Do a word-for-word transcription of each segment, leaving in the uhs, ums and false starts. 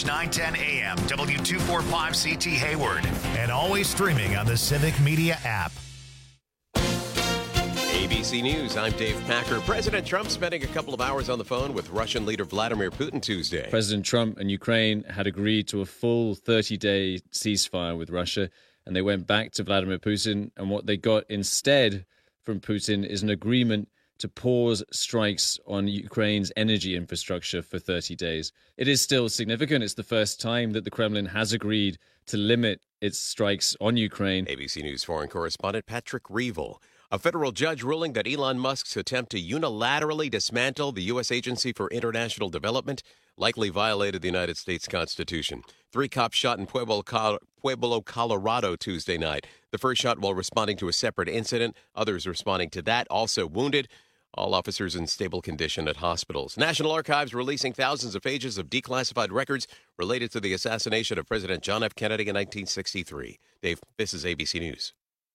nine ten A M, W two forty-five C T Hayward, and always streaming on the Civic Media app. A B C News, I'm Dave Packer. President Trump spending a couple of hours on the phone with Russian leader Vladimir Putin Tuesday. President Trump and Ukraine had agreed to a full thirty-day ceasefire with Russia, and they went back to Vladimir Putin, and what they got instead from Putin is an agreement to pause strikes on Ukraine's energy infrastructure for thirty days. It is still significant. It's the first time that the Kremlin has agreed to limit its strikes on Ukraine. A B C News foreign correspondent Patrick Reevell. A federal judge ruling that Elon Musk's attempt to unilaterally dismantle the U S Agency for International Development likely violated the United States Constitution. Three cops shot in Pueblo, Pueblo, Colorado Tuesday night. The first shot while responding to a separate incident. Others responding to that also wounded. All officers in stable condition at hospitals. National Archives releasing thousands of pages of declassified records related to the assassination of President John F. Kennedy in nineteen sixty-three. Dave, this is A B C News.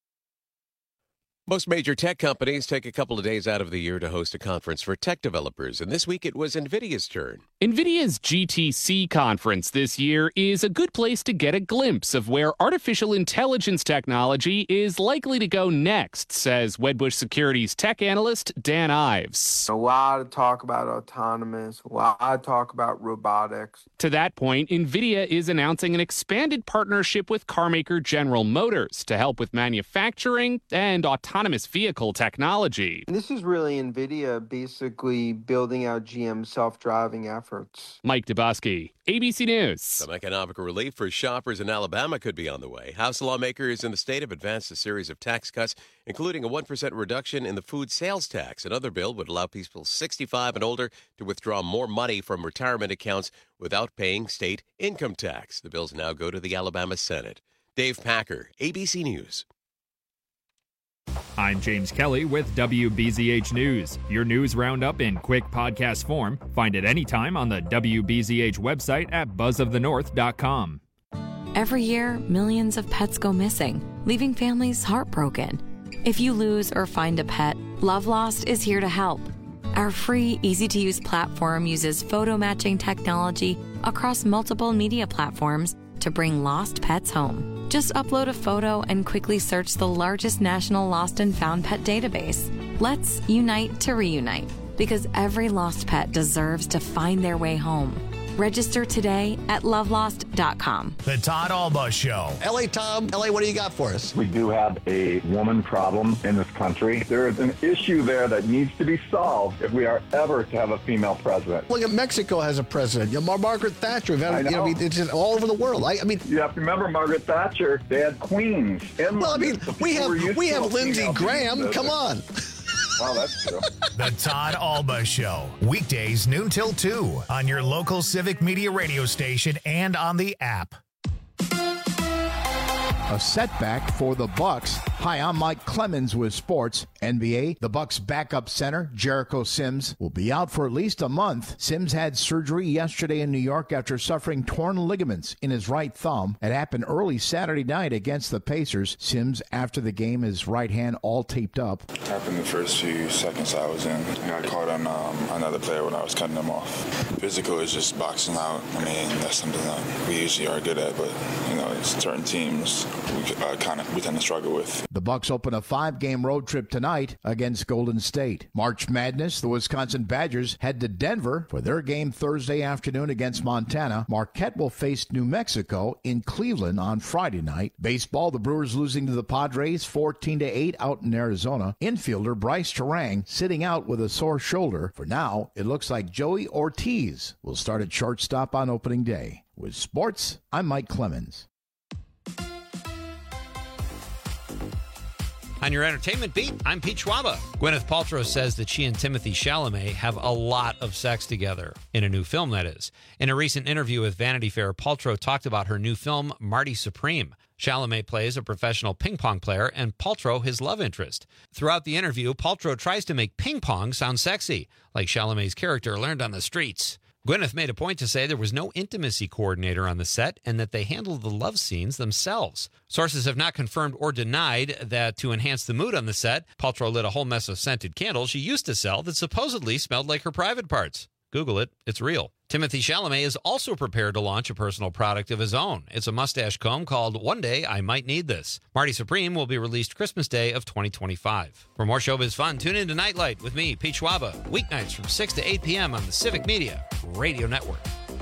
Most major tech companies take a couple of days out of the year to host a conference for tech developers, and this week it was NVIDIA's turn. NVIDIA's G T C conference this year is a good place to get a glimpse of where artificial intelligence technology is likely to go next, says Wedbush Securities tech analyst Dan Ives. A lot of talk about autonomous, a lot of talk about robotics. To that point, NVIDIA is announcing an expanded partnership with carmaker General Motors to help with manufacturing and autonomy. Autonomous vehicle technology. This is really NVIDIA basically building out G M's self-driving efforts. Mike Dubosky, A B C News. Some economic relief for shoppers in Alabama could be on the way. House lawmakers in the state have advanced a series of tax cuts, including a one percent reduction in the food sales tax. Another bill would allow people sixty-five and older to withdraw more money from retirement accounts without paying state income tax. The bills now go to the Alabama Senate. Dave Packer, A B C News. I'm James Kelly with W B Z H News. Your news roundup in quick podcast form. Find it anytime on the W B Z H website at buzz of the north dot com. Every year, millions of pets go missing, leaving families heartbroken. If you lose or find a pet, Love Lost is here to help. Our free, easy-to-use platform uses photo matching technology across multiple media platforms to bring lost pets home. Just upload a photo and quickly search the largest national lost and found pet database. Let's unite to reunite, because every lost pet deserves to find their way home. Register today at love lost dot com. The Todd Alba Show. L A Tom, L A, what do you got for us? We do have a woman problem in this country. There is an issue there that needs to be solved if we are ever to have a female president. Look at Mexico has a president. You know, Margaret Thatcher. Had, I know. You know, it's just all over the world. I, I mean, you have to remember Margaret Thatcher. They had queens. In well, I mean, so we have we have Lindsey Graham. Come on. Well, that's true. The Todd Alba Show. Weekdays noon till two on your local Civic Media radio station and on the app. A setback for the Bucks. Hi, I'm Mike Clemens with sports. N B A, the Bucks backup center, Jericho Sims, will be out for at least a month. Sims had surgery yesterday in New York after suffering torn ligaments in his right thumb. It happened early Saturday night against the Pacers. Sims, after the game, his right hand all taped up. It happened the first few seconds I was in. I got caught on um, another player when I was cutting them off. Physical is just boxing out. I mean, that's something that we usually are good at, but, you know, it's certain teams we uh, kind of we tend to struggle with. The Bucks open a five-game road trip tonight against Golden State. March Madness, the Wisconsin Badgers head to Denver for their game Thursday afternoon against Montana. Marquette will face New Mexico in Cleveland on Friday night. Baseball, the Brewers losing to the Padres fourteen to eight out in Arizona. Infielder Bryce Terang sitting out with a sore shoulder. For now, it looks like Joey Ortiz will start at shortstop on opening day. With sports, I'm Mike Clemens. On your entertainment beat, I'm Pete Schwaba. Gwyneth Paltrow says that she and Timothée Chalamet have a lot of sex together, in a new film, that is. In a recent interview with Vanity Fair, Paltrow talked about her new film, Marty Supreme. Chalamet plays a professional ping pong player and Paltrow his love interest. Throughout the interview, Paltrow tries to make ping pong sound sexy, like Chalamet's character learned on the streets. Gwyneth made a point to say there was no intimacy coordinator on the set and that they handled the love scenes themselves. Sources have not confirmed or denied that to enhance the mood on the set, Paltrow lit a whole mess of scented candles she used to sell that supposedly smelled like her private parts. Google it. It's real. Timothée Chalamet is also prepared to launch a personal product of his own. It's a mustache comb called One Day I Might Need This. Marty Supreme will be released Christmas Day of twenty twenty-five. For more showbiz fun, tune in to Nightlight with me, Pete Schwaba, weeknights from six to eight p.m. on the Civic Media Radio Network.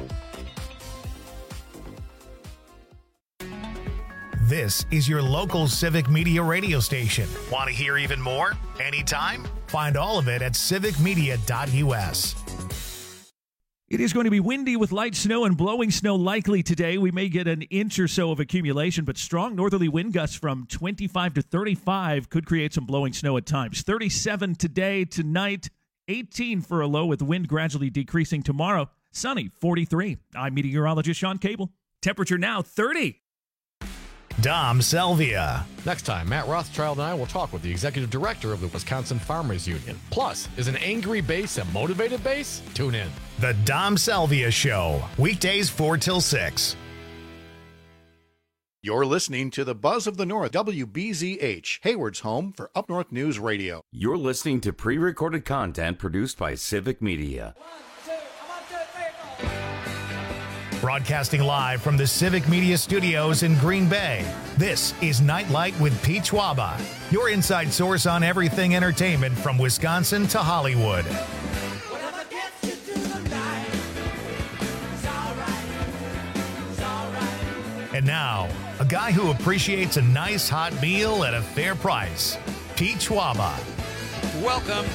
This is your local Civic Media radio station. Want to hear even more? Anytime? Find all of it at civic media dot u s. It is going to be windy with light snow and blowing snow likely today. We may get an inch or so of accumulation, but strong northerly wind gusts from twenty-five to thirty-five could create some blowing snow at times. thirty-seven today, tonight, eighteen for a low with wind gradually decreasing tomorrow. Sunny, forty-three. I'm meteorologist Sean Cable. Temperature now, thirty. Dom Salvia. Next time, Matt Rothschild and I will talk with the executive director of the Wisconsin Farmers Union. Plus, is an angry base a motivated base? Tune in. The Dom Salvia Show, weekdays four till six. You're listening to the Buzz of the North, W B Z H, Hayward's home for Up North News Radio. You're listening to pre-recorded content produced by Civic Media. Broadcasting live from the Civic Media Studios in Green Bay, this is Nightlight with Pete Schwaba, your inside source on everything entertainment from Wisconsin to Hollywood. And now, a guy who appreciates a nice hot meal at a fair price, Pete Schwaba. Welcome.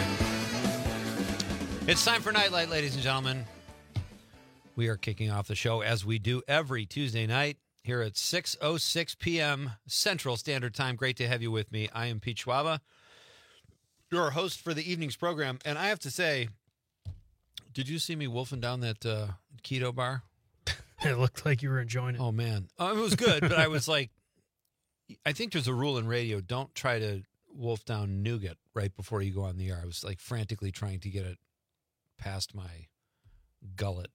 It's time for Nightlight, ladies and gentlemen. We are kicking off the show as we do every Tuesday night here at six oh six p.m. Central Standard Time. Great to have you with me. I am Pete Schwaba, your host for the evening's program. And I have to say, did you see me wolfing down that uh, keto bar? It looked like you were enjoying it. Oh, man. Oh, it was good, but I was like, I think there's a rule in radio. Don't try to wolf down nougat right before you go on the air. I was like frantically trying to get it past my gullet.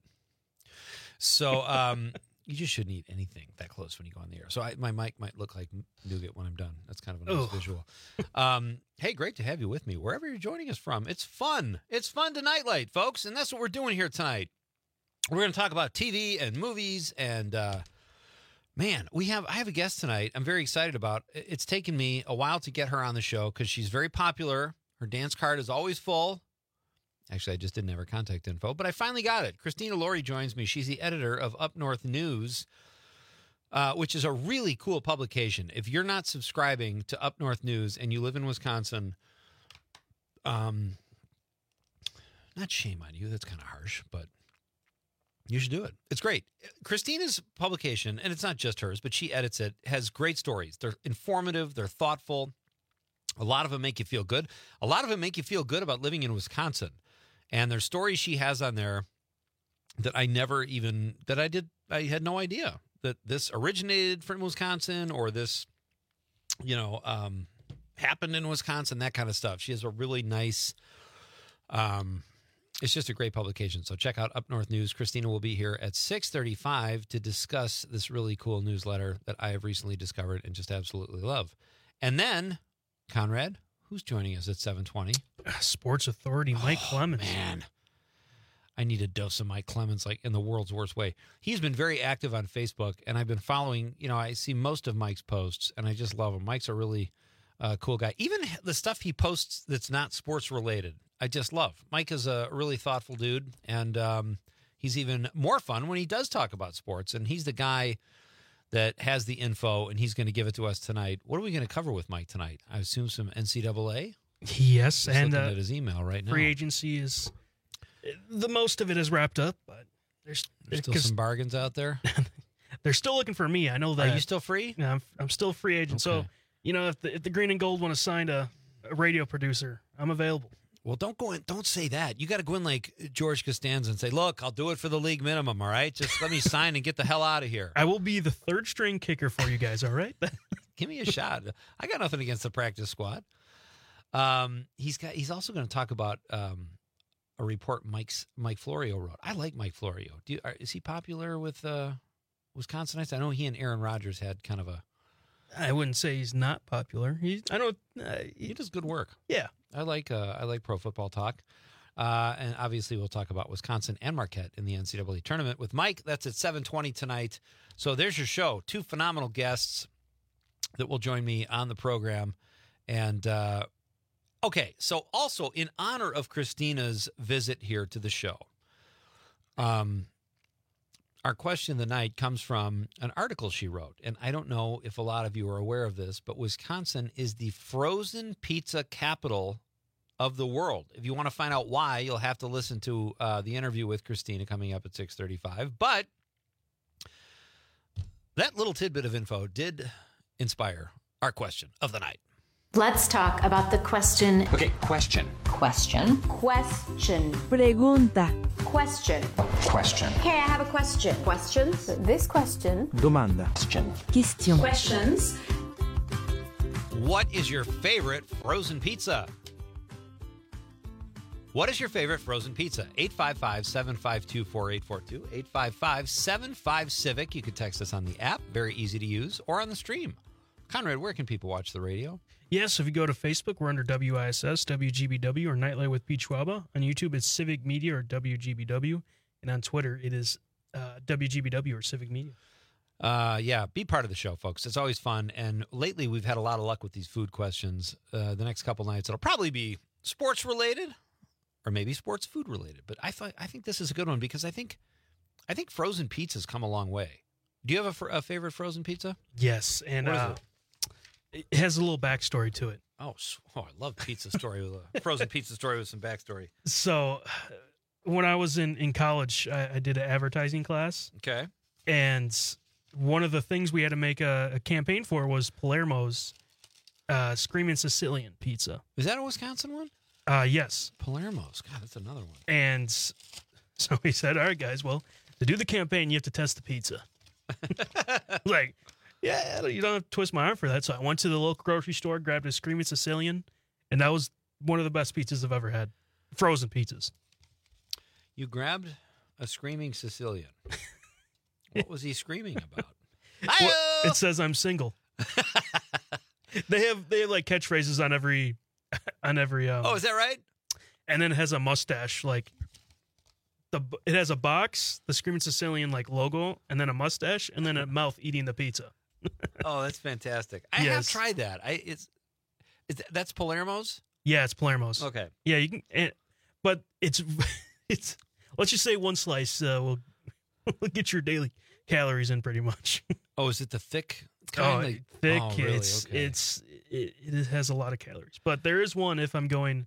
So um, you just shouldn't eat anything that close when you go on the air. So I, my mic might look like nougat when I'm done. That's kind of a nice Ugh. visual. Um, hey, great to have you with me. Wherever you're joining us from, it's fun. It's fun to Nightlight, folks, and that's what we're doing here tonight. We're going to talk about T V and movies, and uh, man, we have I have a guest tonight I'm very excited about. It's taken me a while to get her on the show because she's very popular. Her dance card is always full. Actually, I just didn't have her contact info, but I finally got it. Christina Laurie joins me. She's the editor of Up North News, uh, which is a really cool publication. If you're not subscribing to Up North News and you live in Wisconsin, um, not shame on you. That's kind of harsh, but you should do it. It's great. Christina's publication, and it's not just hers, but she edits it, has great stories. They're informative. They're thoughtful. A lot of them make you feel good. A lot of them make you feel good about living in Wisconsin. And there's stories she has on there that I never even, that I did, I had no idea that this originated from Wisconsin or this, you know, um, happened in Wisconsin, that kind of stuff. She has a really nice, um, it's just a great publication. So check out Up North News. Christina will be here at six thirty-five to discuss this really cool newsletter that I have recently discovered and just absolutely love. And then, Conrad, who's joining us at seven twenty? Sports Authority, Mike oh, Clemens. Man, I need a dose of Mike Clemens, like in the world's worst way. He's been very active on Facebook, and I've been following, you know, I see most of Mike's posts, and I just love him. Mike's a really uh, cool guy. Even the stuff he posts that's not sports related, I just love. Mike is a really thoughtful dude, and um, he's even more fun when he does talk about sports, and he's the guy that has the info, and he's going to give it to us tonight. What are we going to cover with Mike tonight? I assume some N C double A? Yes, Just and looking uh, at his email right now. Free agency is, the most of it is wrapped up, but there's, There's still some bargains out there. They're still looking for me. I know that. Are you still free? Yeah, I'm, I'm still a free agent. Okay. So, you know, if the, if the Green and Gold want to sign a, a radio producer, I'm available. Well, don't go in. Don't say that. You got to go in like George Costanza and say, "Look, I'll do it for the league minimum. All right, just let me sign and get the hell out of here." I will be the third string kicker for you guys. All right, give me a shot. I got nothing against the practice squad. Um, he's got. He's also going to talk about um, a report Mike's Mike Florio wrote. I like Mike Florio. Do you, are, is he popular with uh, Wisconsinites? I know he and Aaron Rodgers had kind of a. I wouldn't say he's not popular. He's. I don't. Uh, he, he does good work. Yeah. I like uh, I like Pro Football Talk. Uh, and obviously, we'll talk about Wisconsin and Marquette in the N C double A tournament with Mike. That's at seven twenty tonight. So there's your show. Two phenomenal guests that will join me on the program. And, uh, okay, so also in honor of Christina's visit here to the show, um, our question of the night comes from an article she wrote. And I don't know if a lot of you are aware of this, but Wisconsin is the frozen pizza capital of the world. If you want to find out why, you'll have to listen to uh, the interview with Christina coming up at six thirty-five. But that little tidbit of info did inspire our question of the night. Let's talk about the question. Okay, question. Question. Question. Pregunta. Question. Question. Hey, I have a question. Questions? This question. Domanda. Question. Question. Questions. What is your favorite frozen pizza? What is your favorite frozen pizza? eight five five, seven five two, four eight four two. eight five five, seven five, Civic. You can text us on the app. Very easy to use. Or on the stream. Conrad, where can people watch the radio? Yes, if you go to Facebook, we're under W I S S, W G B W, or Nightlight with Pete Schwaba. On YouTube, it's Civic Media or W G B W. And on Twitter, it is uh, W G B W or Civic Media. Uh, yeah, be part of the show, folks. It's always fun. And lately, we've had a lot of luck with these food questions. Uh, the next couple nights, it'll probably be sports-related. Or maybe sports food related, but I thought I think this is a good one because I think I think frozen pizza's come a long way. Do you have a, fr- a favorite frozen pizza? Yes, and What is uh, it? it has a little backstory to it. Oh, oh, I love pizza story with a frozen pizza story with some backstory. So, when I was in in college, I, I did an advertising class. Okay, and one of the things we had to make a, a campaign for was Palermo's uh, Screaming Sicilian pizza. Is that a Wisconsin one? Uh, yes. Palermo's. God, that's another one. And so he said, all right, guys, well, to do the campaign, you have to test the pizza. Like, yeah, you don't have to twist my arm for that. So I went to the local grocery store, grabbed a Screaming Sicilian, and that was one of the best pizzas I've ever had. Frozen pizzas. You grabbed a Screaming Sicilian. What was he screaming about? Well, it says I'm single. They have they have like catchphrases on every on every. Um, oh, is that right? And then it has a mustache, like the it has a box, the Screaming Sicilian like logo, and then a mustache, and then a mouth eating the pizza. Oh, that's fantastic! I Yes. have tried that. I it's, it's that's Palermo's. Yeah, it's Palermo's. Okay. Yeah, you can, and, but it's it's. Let's just say one slice uh, will will get your daily calories in pretty much. Oh, is it the thick Oh, kind? Like- thick. Oh, really? It's Okay. it's it, it has a lot of calories, but there is one if I'm going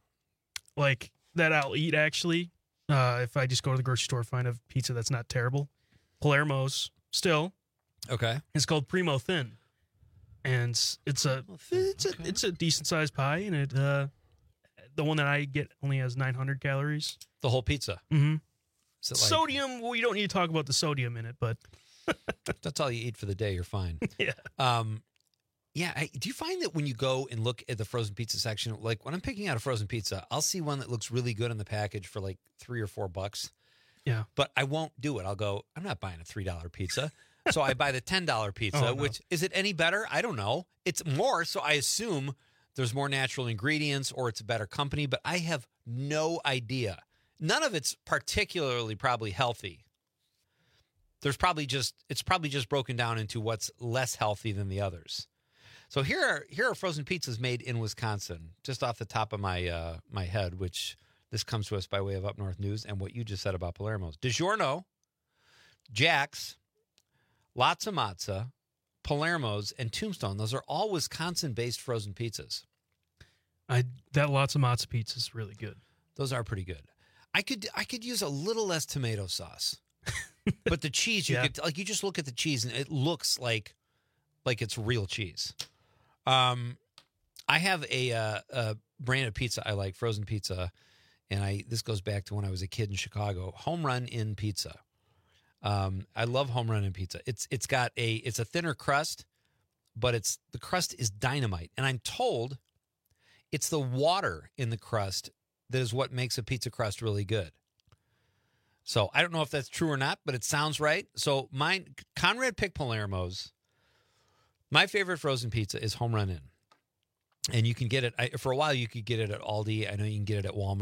like that I'll eat actually. Uh, if I just go to the grocery store, find a pizza that's not terrible. Palermo's still. Okay. It's called Primo Thin, and it's a it's a it's a decent sized pie, and it uh, the one that I get only has nine hundred calories. The whole pizza. Mm-hmm. Is it like- Sodium. Well, you don't need to talk about the sodium in it, but That's all you eat for the day. You're fine. yeah. Um, yeah. I, do you find that when you go and look at the frozen pizza section, like when I'm picking out a frozen pizza, I'll see one that looks really good in the package for like three or four bucks. Yeah. But I won't do it. I'll go, I'm not buying a three dollar pizza. So I buy the ten dollar pizza, Oh, no. which is it any better? I don't know. It's more. So I assume there's more natural ingredients or it's a better company, but I have no idea. None of it's particularly probably healthy. There's probably just, it's probably just broken down into what's less healthy than the others. So here are, here are frozen pizzas made in Wisconsin, just off the top of my, uh, my head, which this comes to us by way of Up North News and what you just said about Palermo's. DiGiorno, Jack's, Lots of Matza, Palermo's, and Tombstone. Those are all Wisconsin-based frozen pizzas. I that lots of matzo pizza is really good. Those are pretty good. I could I could use a little less tomato sauce, but the cheese you Yeah. could like you just look at the cheese and it looks like like it's real cheese. Um, I have a, uh, a brand of pizza I like, frozen pizza, and I this goes back to when I was a kid in Chicago. Home Run Inn Pizza. Um, I love Home Run Inn Pizza. It's it's got a it's a thinner crust, but it's the crust is dynamite, and I'm told it's the water in the crust that is what makes a pizza crust really good. So I don't know if that's true or not, but it sounds right. So mine, Conrad picked Palermo's. My favorite frozen pizza is Home Run Inn. And you can get it, I, for a while you could get it at Aldi. I know you can get it at Walmart,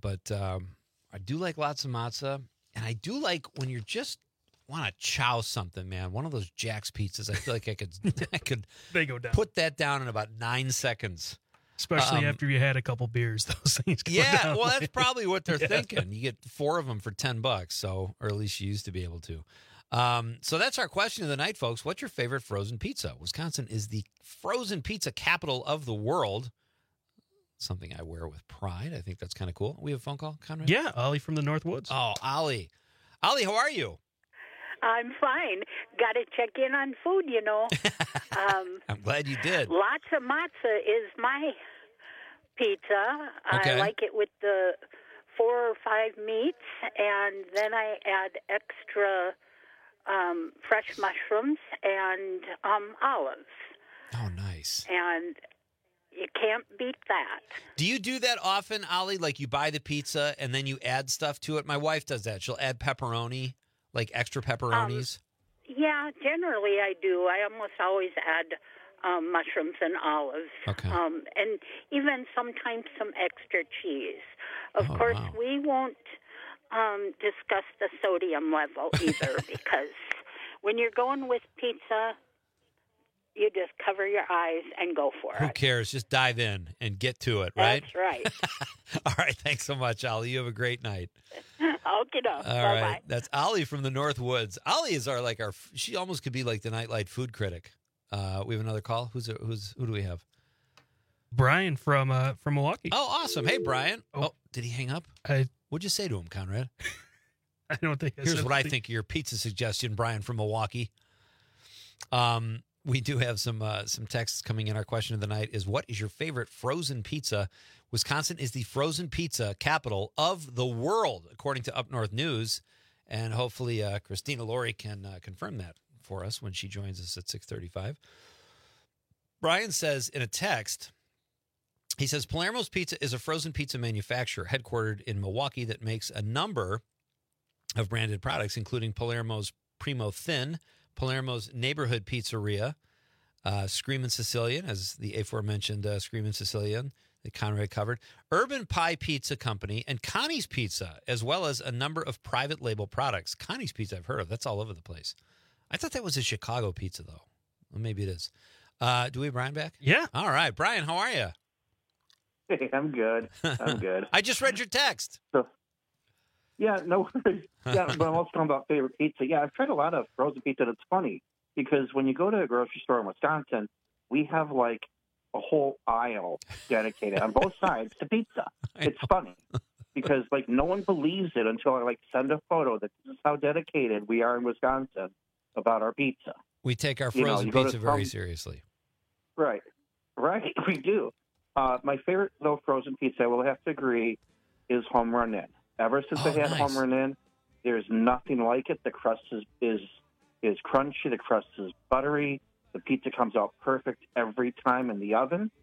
But um, I do like lots of matzah, and I do like when you're just want to chow something, man. One of those Jack's pizzas. I feel like I could, I could they go down. Put that down in about nine seconds. Especially um, after you had a couple beers, those things go yeah, down. well, that's probably what they're Yeah. thinking. You get four of them for ten bucks, so or at least you used to be able to. Um, so that's our question of the night, folks. What's your favorite frozen pizza? Wisconsin is the frozen pizza capital of the world. Something I wear with pride. I think that's kind of cool. We have a phone call, Conrad? Yeah, Ollie from the Northwoods. Oh, Ollie. Ollie, how are you? I'm fine. Got to check in on food, you know. Um, I'm glad you did. Lots of matzah is my pizza. Okay. I like it with the four or five meats, and then I add extra um, fresh mushrooms and um, olives. Oh, nice. And you can't beat that. Do you do that often, Ollie? Like you buy the pizza and then you add stuff to it? My wife does that. She'll add pepperoni, like extra pepperonis. Um, yeah, generally I do. I almost always add um, mushrooms and olives. Okay. Um, and even sometimes some extra cheese. Of Oh, course, wow. we won't um, discuss the sodium level either because when you're going with pizza, you just cover your eyes and go for Who it. cares? Just dive in and get to it, right? That's right. All right. Thanks so much, Ollie. You have a great night. Okay, All bye-bye. right. That's Ollie from the North Woods. Ollie is our, like, our, she almost could be like the Nightlight food critic. Uh, we have another call. Who's, who's, who do we have? Brian from uh, from Milwaukee. Oh, awesome. Hey, Brian. Oh, Oh. did he hang up? I What'd you say to him, Conrad? I don't think I Here's said what I anything. think of your pizza suggestion, Brian from Milwaukee. Um, we do have some uh, some texts coming in. Our question of the night is, what is your favorite frozen pizza? Wisconsin is the frozen pizza capital of the world, according to Up North News. And hopefully uh, Christina Laurie can uh, confirm that for us when she joins us at six thirty-five. Brian says in a text, he says, Palermo's Pizza is a frozen pizza manufacturer headquartered in Milwaukee that makes a number of branded products, including Palermo's Primo Thin, Palermo's Neighborhood Pizzeria, uh, Screamin' Sicilian, as the aforementioned uh, Screamin' Sicilian that Conrad covered, Urban Pie Pizza Company, and Connie's Pizza, as well as a number of private label products. Connie's Pizza I've heard of. That's all over the place. I thought that was a Chicago pizza, though. Well, maybe it is. Uh, do we have Brian back? Yeah. All right. Brian, how are you? Hey, I'm good. I'm good. I just read your text. So, yeah, no worries. Yeah, but I'm also talking about favorite pizza. Yeah, I've tried a lot of frozen pizza. It's funny because when you go to a grocery store in Wisconsin, we have like a whole aisle dedicated on both sides to pizza. It's funny because like no one believes it until I like send a photo that this is how dedicated we are in Wisconsin about our pizza. We take our You know, frozen you go to pizza very some- seriously. Right, right, we do. Uh, my favorite, though, frozen pizza, I will have to agree, is Home Run Inn. Ever since Oh, I had nice. Home Run Inn, there's nothing like it. The crust is, is is crunchy. The crust is buttery. The pizza comes out perfect every time in the oven.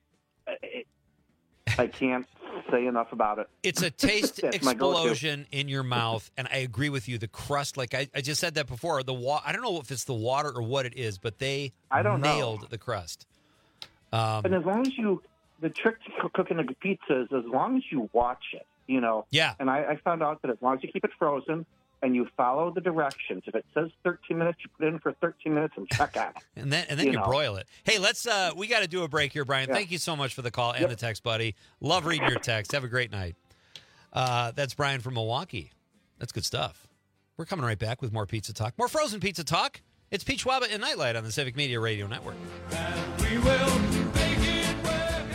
It, I can't say enough about it. It's a taste That's my go-to. explosion in your mouth, and I agree with you. The crust, like I, I just said that before, the wa- I don't know if it's the water or what it is, but they I don't know. nailed the crust. Um, And as long as you, the trick to cook- cooking a pizza is as long as you watch it, you know. Yeah. And I, I found out that as long as you keep it frozen and you follow the directions, if it says thirteen minutes, you put it in for thirteen minutes and check out. and then and then you, you know. broil it. Hey, let's. Uh, we got to do a break here, Brian. Yeah. Thank you so much for the call and Yep. the text, buddy. Love reading your text. Have a great night. Uh, that's Brian from Milwaukee. That's good stuff. We're coming right back with more pizza talk, more frozen pizza talk. It's Pete Schwaba and Nightlight on the Civic Media Radio Network. We will make it work.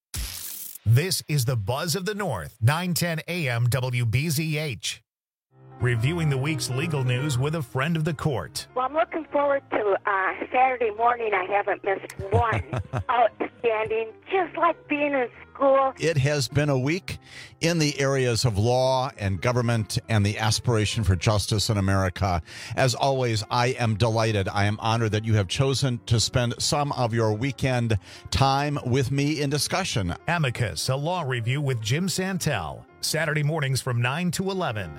This is the Buzz of the North, nine ten A M W B Z H. Reviewing the week's legal news with a friend of the court. Well, I'm looking forward to uh, Saturday morning. I haven't missed one. Outstanding, just like being in school. It has been a week in the areas of law and government and the aspiration for justice in America. As always, I am delighted. I am honored that you have chosen to spend some of your weekend time with me in discussion. Amicus, a law review with Jim Santel. Saturday mornings from nine to eleven.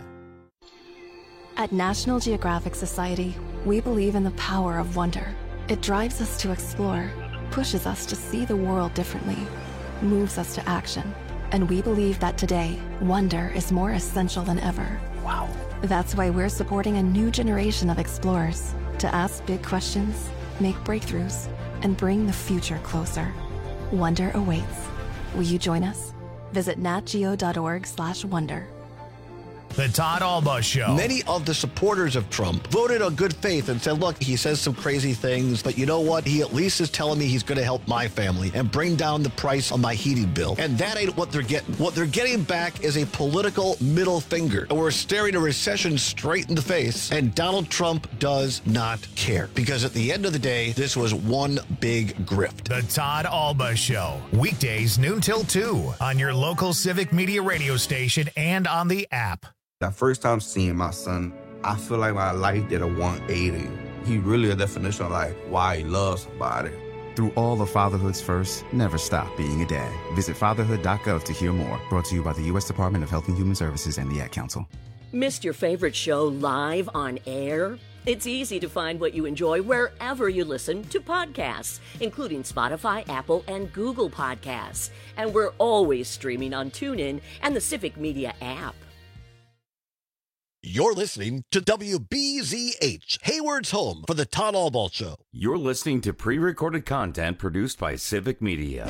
At National Geographic Society, we believe in the power of wonder. It drives us to explore, pushes us to see the world differently, moves us to action. And we believe that today, wonder is more essential than ever. Wow. That's why we're supporting a new generation of explorers to ask big questions, make breakthroughs, and bring the future closer. Wonder awaits. Will you join us? Visit natgeo.org slash wonder. The Todd Alba Show. Many of the supporters of Trump voted on good faith and said, look, he says some crazy things, but you know what? He at least is telling me he's going to help my family and bring down the price on my heating bill. And that ain't what they're getting. What they're getting back is a political middle finger. And we're staring a recession straight in the face, and Donald Trump does not care. Because at the end of the day, this was one big grift. The Todd Alba Show. Weekdays noon till two on your local Civic Media radio station and on the app. That first time seeing my son, I feel like my life did a one eighty. He really a definition of like why he loves somebody. Through all of fatherhood's first, never stop being a dad. Visit fatherhood dot gov to hear more. Brought to you by the U S Department of Health and Human Services and the Ad Council. Missed your favorite show live on air? It's easy to find what you enjoy wherever you listen to podcasts, including Spotify, Apple, and Google Podcasts. And we're always streaming on TuneIn and the Civic Media app. You're listening to W B Z H, Hayward's home for the Todd Alba Show. You're listening to pre-recorded content produced by Civic Media.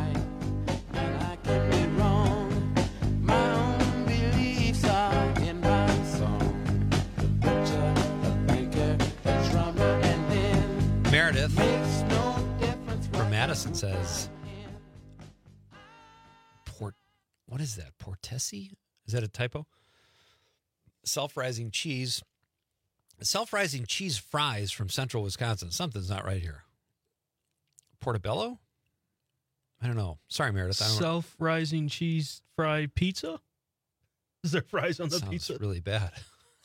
Meredith from Madison says, Port, what is that? Portesi? Is that a typo? Self-rising cheese. Self-rising cheese fries from central Wisconsin. Something's not right here. Portobello? I don't know. Sorry, Meredith. I don't Self-rising cheese fry pizza? Is there fries on the Sounds pizza? really bad.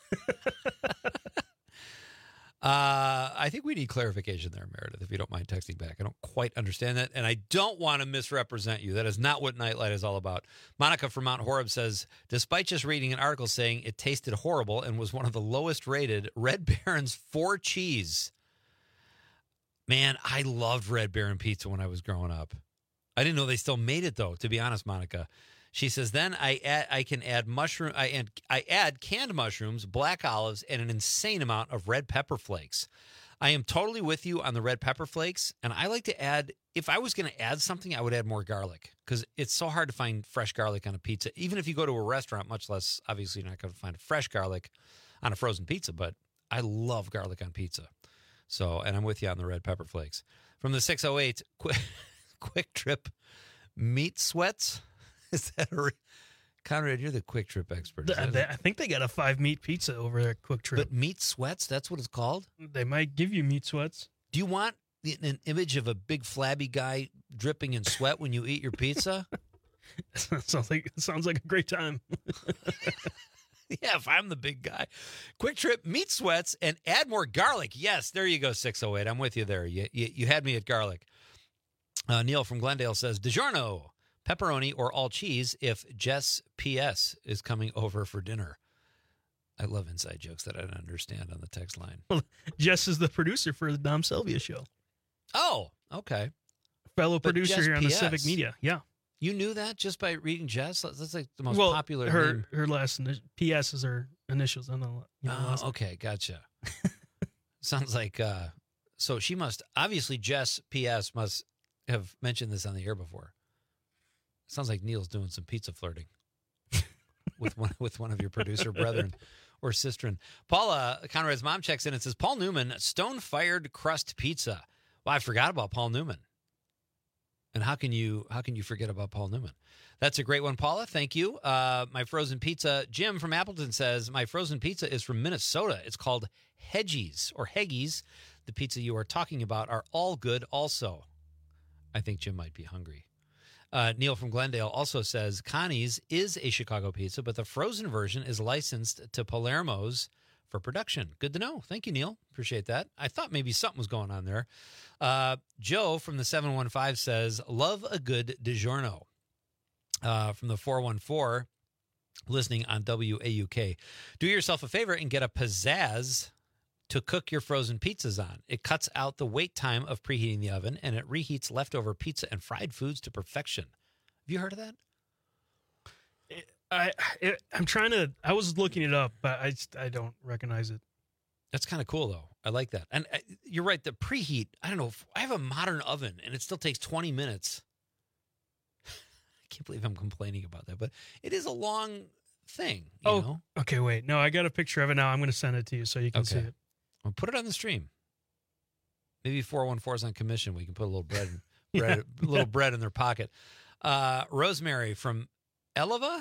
Uh, I think we need clarification there, Meredith, if you don't mind texting back. I don't quite understand that, and I don't want to misrepresent you. That is not what Nightlight is all about. Monica from Mount Horeb says, despite just reading an article saying it tasted horrible and was one of the lowest rated, Red Baron's four cheese. Man, I loved Red Baron pizza when I was growing up. I didn't know they still made it, though, to be honest, Monica. She says, then I add, I can add mushroom. I add, I add canned mushrooms, black olives, and an insane amount of red pepper flakes. I am totally with you on the red pepper flakes, and I like to add. If I was going to add something, I would add more garlic because it's so hard to find fresh garlic on a pizza. Even if you go to a restaurant, much less obviously you're not going to find fresh garlic on a frozen pizza. But I love garlic on pizza. So, and I'm with you on the red pepper flakes. From the six oh eight, quick, quick trip meat sweats. Is that a re- Conrad, you're the Quick Trip expert. I, I think they got a five meat pizza over there at Quick Trip. But meat sweats, that's what it's called? They might give you meat sweats. Do you want the, an image of a big flabby guy dripping in sweat when you eat your pizza? sounds like sounds like a great time. Yeah, if I'm the big guy. Quick Trip meat sweats and add more garlic. Yes, there you go, six oh eight. I'm with you there. You, you, you had me at garlic. Uh, Neil from Glendale says, DiGiorno. Pepperoni or all cheese if Jess P S is coming over for dinner. I love inside jokes that I don't understand on the text line. Well, Jess is the producer for the Dom Sylvia show. Oh, okay. Fellow But producer Jess here on P the S. Civic Media. Yeah. You knew that just by reading Jess? That's like the most well, popular her, name. Her last ini- P S is her initials on the you know, Oh, last okay, gotcha. Sounds like, uh, so she must, obviously Jess P S must have mentioned this on the air before. Sounds like Neil's doing some pizza flirting with one with one of your producer brethren or sistren. Paula, Conrad's mom, checks in and says, Paul Newman, stone-fired crust pizza. Well, I forgot about Paul Newman. And how can you how can you forget about Paul Newman? That's a great one, Paula. Thank you. Uh, my frozen pizza. Jim from Appleton says, my frozen pizza is from Minnesota. It's called Hedgies or Heggies. The pizza you are talking about are all good also. I think Jim might be hungry. Uh, Neil from Glendale also says Connie's is a Chicago pizza, but the frozen version is licensed to Palermo's for production. Good to know. Thank you, Neil. Appreciate that. I thought maybe something was going on there. Uh, Joe from the seven one five says, love a good DiGiorno. Uh, from the four one four, listening on W A U K. Do yourself a favor and get a pizzazz to cook your frozen pizzas on. It cuts out the wait time of preheating the oven, and it reheats leftover pizza and fried foods to perfection. Have you heard of that? I it, I'm trying to. I was looking it up, but I just, I don't recognize it. That's kind of cool, though. I like that. And uh, you're right. The preheat. I don't know. If, I have a modern oven, and it still takes twenty minutes. I can't believe I'm complaining about that, but it is a long thing. You oh, know? Okay. Wait. No, I got a picture of it now. I'm going to send it to you so you can Okay. see it. Well, put it on the stream. Maybe four one four is on commission. We can put a little bread, bread a little bread in their pocket. Uh, Rosemary from Eleva.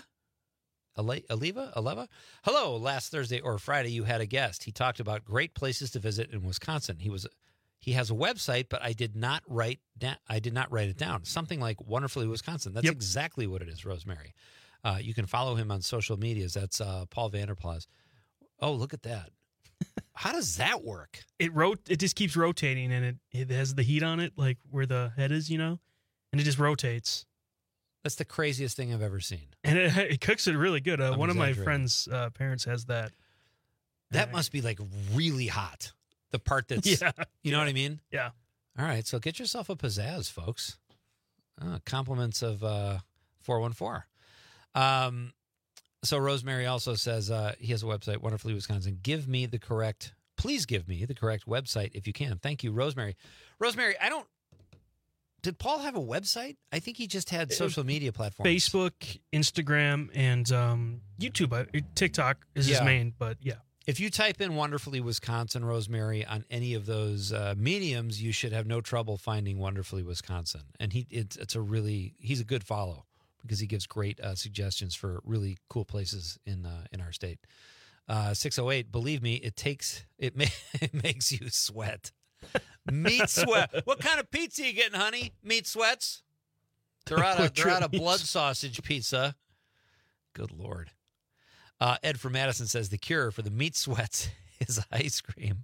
Aleva? Aleva? Hello. Last Thursday or Friday, you had a guest. He talked about great places to visit in Wisconsin. He was, he has a website, but I did not write down. I did not write it down. Something like Wonderfully Wisconsin. That's Yep. exactly what it is, Rosemary. Uh, you can follow him on social medias. That's uh, Paul Vanderplas. Oh, look at that. How does that work? It rot. It just keeps rotating, and it it has the heat on it, like where the head is, you know, and it just rotates. That's the craziest thing I've ever seen. And it, it cooks it really good. Uh, I'm one of my exaggerating. friends' uh, parents has that. That must be like really hot. The part that's, Yeah. you know what I mean? Yeah. All right. So get yourself a pizzazz, folks. Uh, compliments of uh, four one four. Um, so Rosemary also says uh, he has a website, Wonderfully Wisconsin. Give me the correct, please give me the correct website if you can. Thank you, Rosemary. Rosemary, I don't, did Paul have a website? I think he just had social media platforms. Facebook, Instagram, and um, YouTube. Uh, TikTok is his Yeah. main, but yeah. If you type in Wonderfully Wisconsin, Rosemary, on any of those uh, mediums, you should have no trouble finding Wonderfully Wisconsin. And he it's, it's a really, he's a good follow because he gives great uh, suggestions for really cool places in uh, in our state. Uh, six oh eight, believe me, it takes, it, ma- it makes you sweat. Meat sweat. What kind of pizza you getting, honey? Meat sweats? They're out of, they're out of blood sausage pizza. Good Lord. Uh, Ed from Madison says the cure for the meat sweats is ice cream.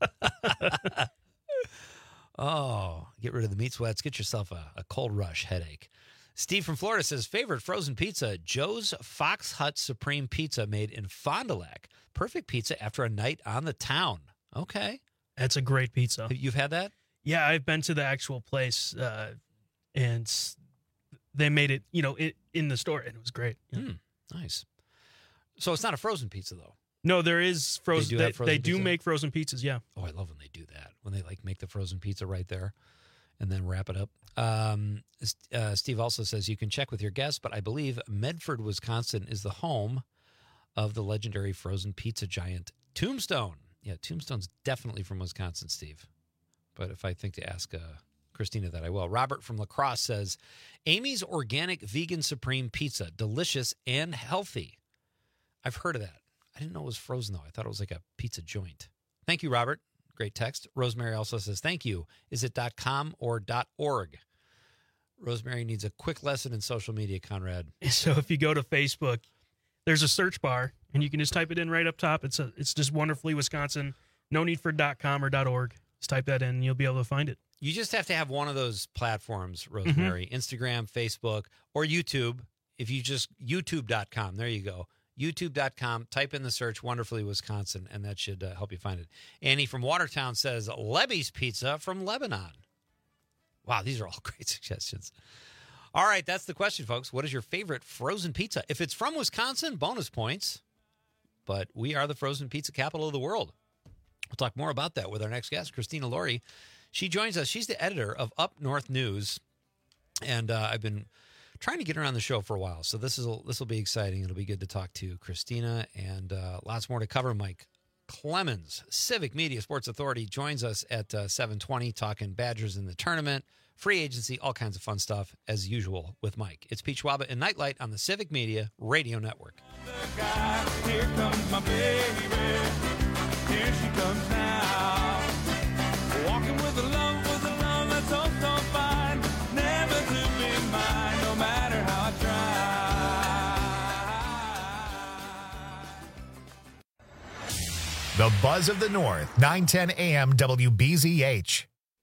Oh, get rid of the meat sweats. Get yourself a, a cold rush headache. Steve from Florida says favorite frozen pizza, Joe's Fox Hut Supreme Pizza made in Fond du Lac. Perfect pizza after a night on the town. Okay. That's a great pizza. You've had that? Yeah, I've been to the actual place, uh, and s- they made it, you know, it, in the store, and it was great. Yeah. Hmm, nice. So it's not a frozen pizza, though. No, there is frozen. They do They, have frozen they do pizza? make frozen pizzas. Yeah. Oh, I love when they do that. When they like make the frozen pizza right there and then wrap it up. Um, uh, Steve also says you can check with your guests, but I believe Medford, Wisconsin is the home of the legendary frozen pizza giant Tombstone. Yeah, Tombstone's definitely from Wisconsin, Steve. But if I think to ask uh, Christina that, I will. Robert from La Crosse says, Amy's Organic Vegan Supreme Pizza, delicious and healthy. I've heard of that. I didn't know it was frozen, though. I thought it was like a pizza joint. Thank you, Robert. Great text. Rosemary also says, thank you. Is it .com or .org? Rosemary needs a quick lesson in social media, Conrad. So if you go to Facebook, there's a search bar, and you can just type it in right up top. It's a, it's just Wonderfully Wisconsin. No need for .com or .org. Just type that in, and you'll be able to find it. You just have to have one of those platforms, Rosemary, Instagram, Facebook, or YouTube. If you just, YouTube dot com, there you go. YouTube dot com, type in the search Wonderfully Wisconsin, and that should uh, help you find it. Annie from Watertown says, Levy's Pizza from Lebanon. Wow, these are all great suggestions. All right, that's the question, folks. What is your favorite frozen pizza? If it's from Wisconsin, bonus points. But we are the frozen pizza capital of the world. We'll talk more about that with our next guest, Christina Laurie. She joins us. She's the editor of Up North News, and uh, I've been trying to get her on the show for a while. So this is this will be exciting. It'll be good to talk to Christina, and uh, lots more to cover. Mike Clemens, Civic Media Sports Authority, joins us at uh, seven twenty, talking Badgers in the tournament, free agency, all kinds of fun stuff, as usual with Mike. It's Pete Schwaba and Nightlight on the Civic Media Radio Network. Here comes my baby. Here she comes now. Walking with a love, with a love that's so, so fine. Never to be mine, no matter how I try. The Buzz of the North, nine ten A M W B Z H.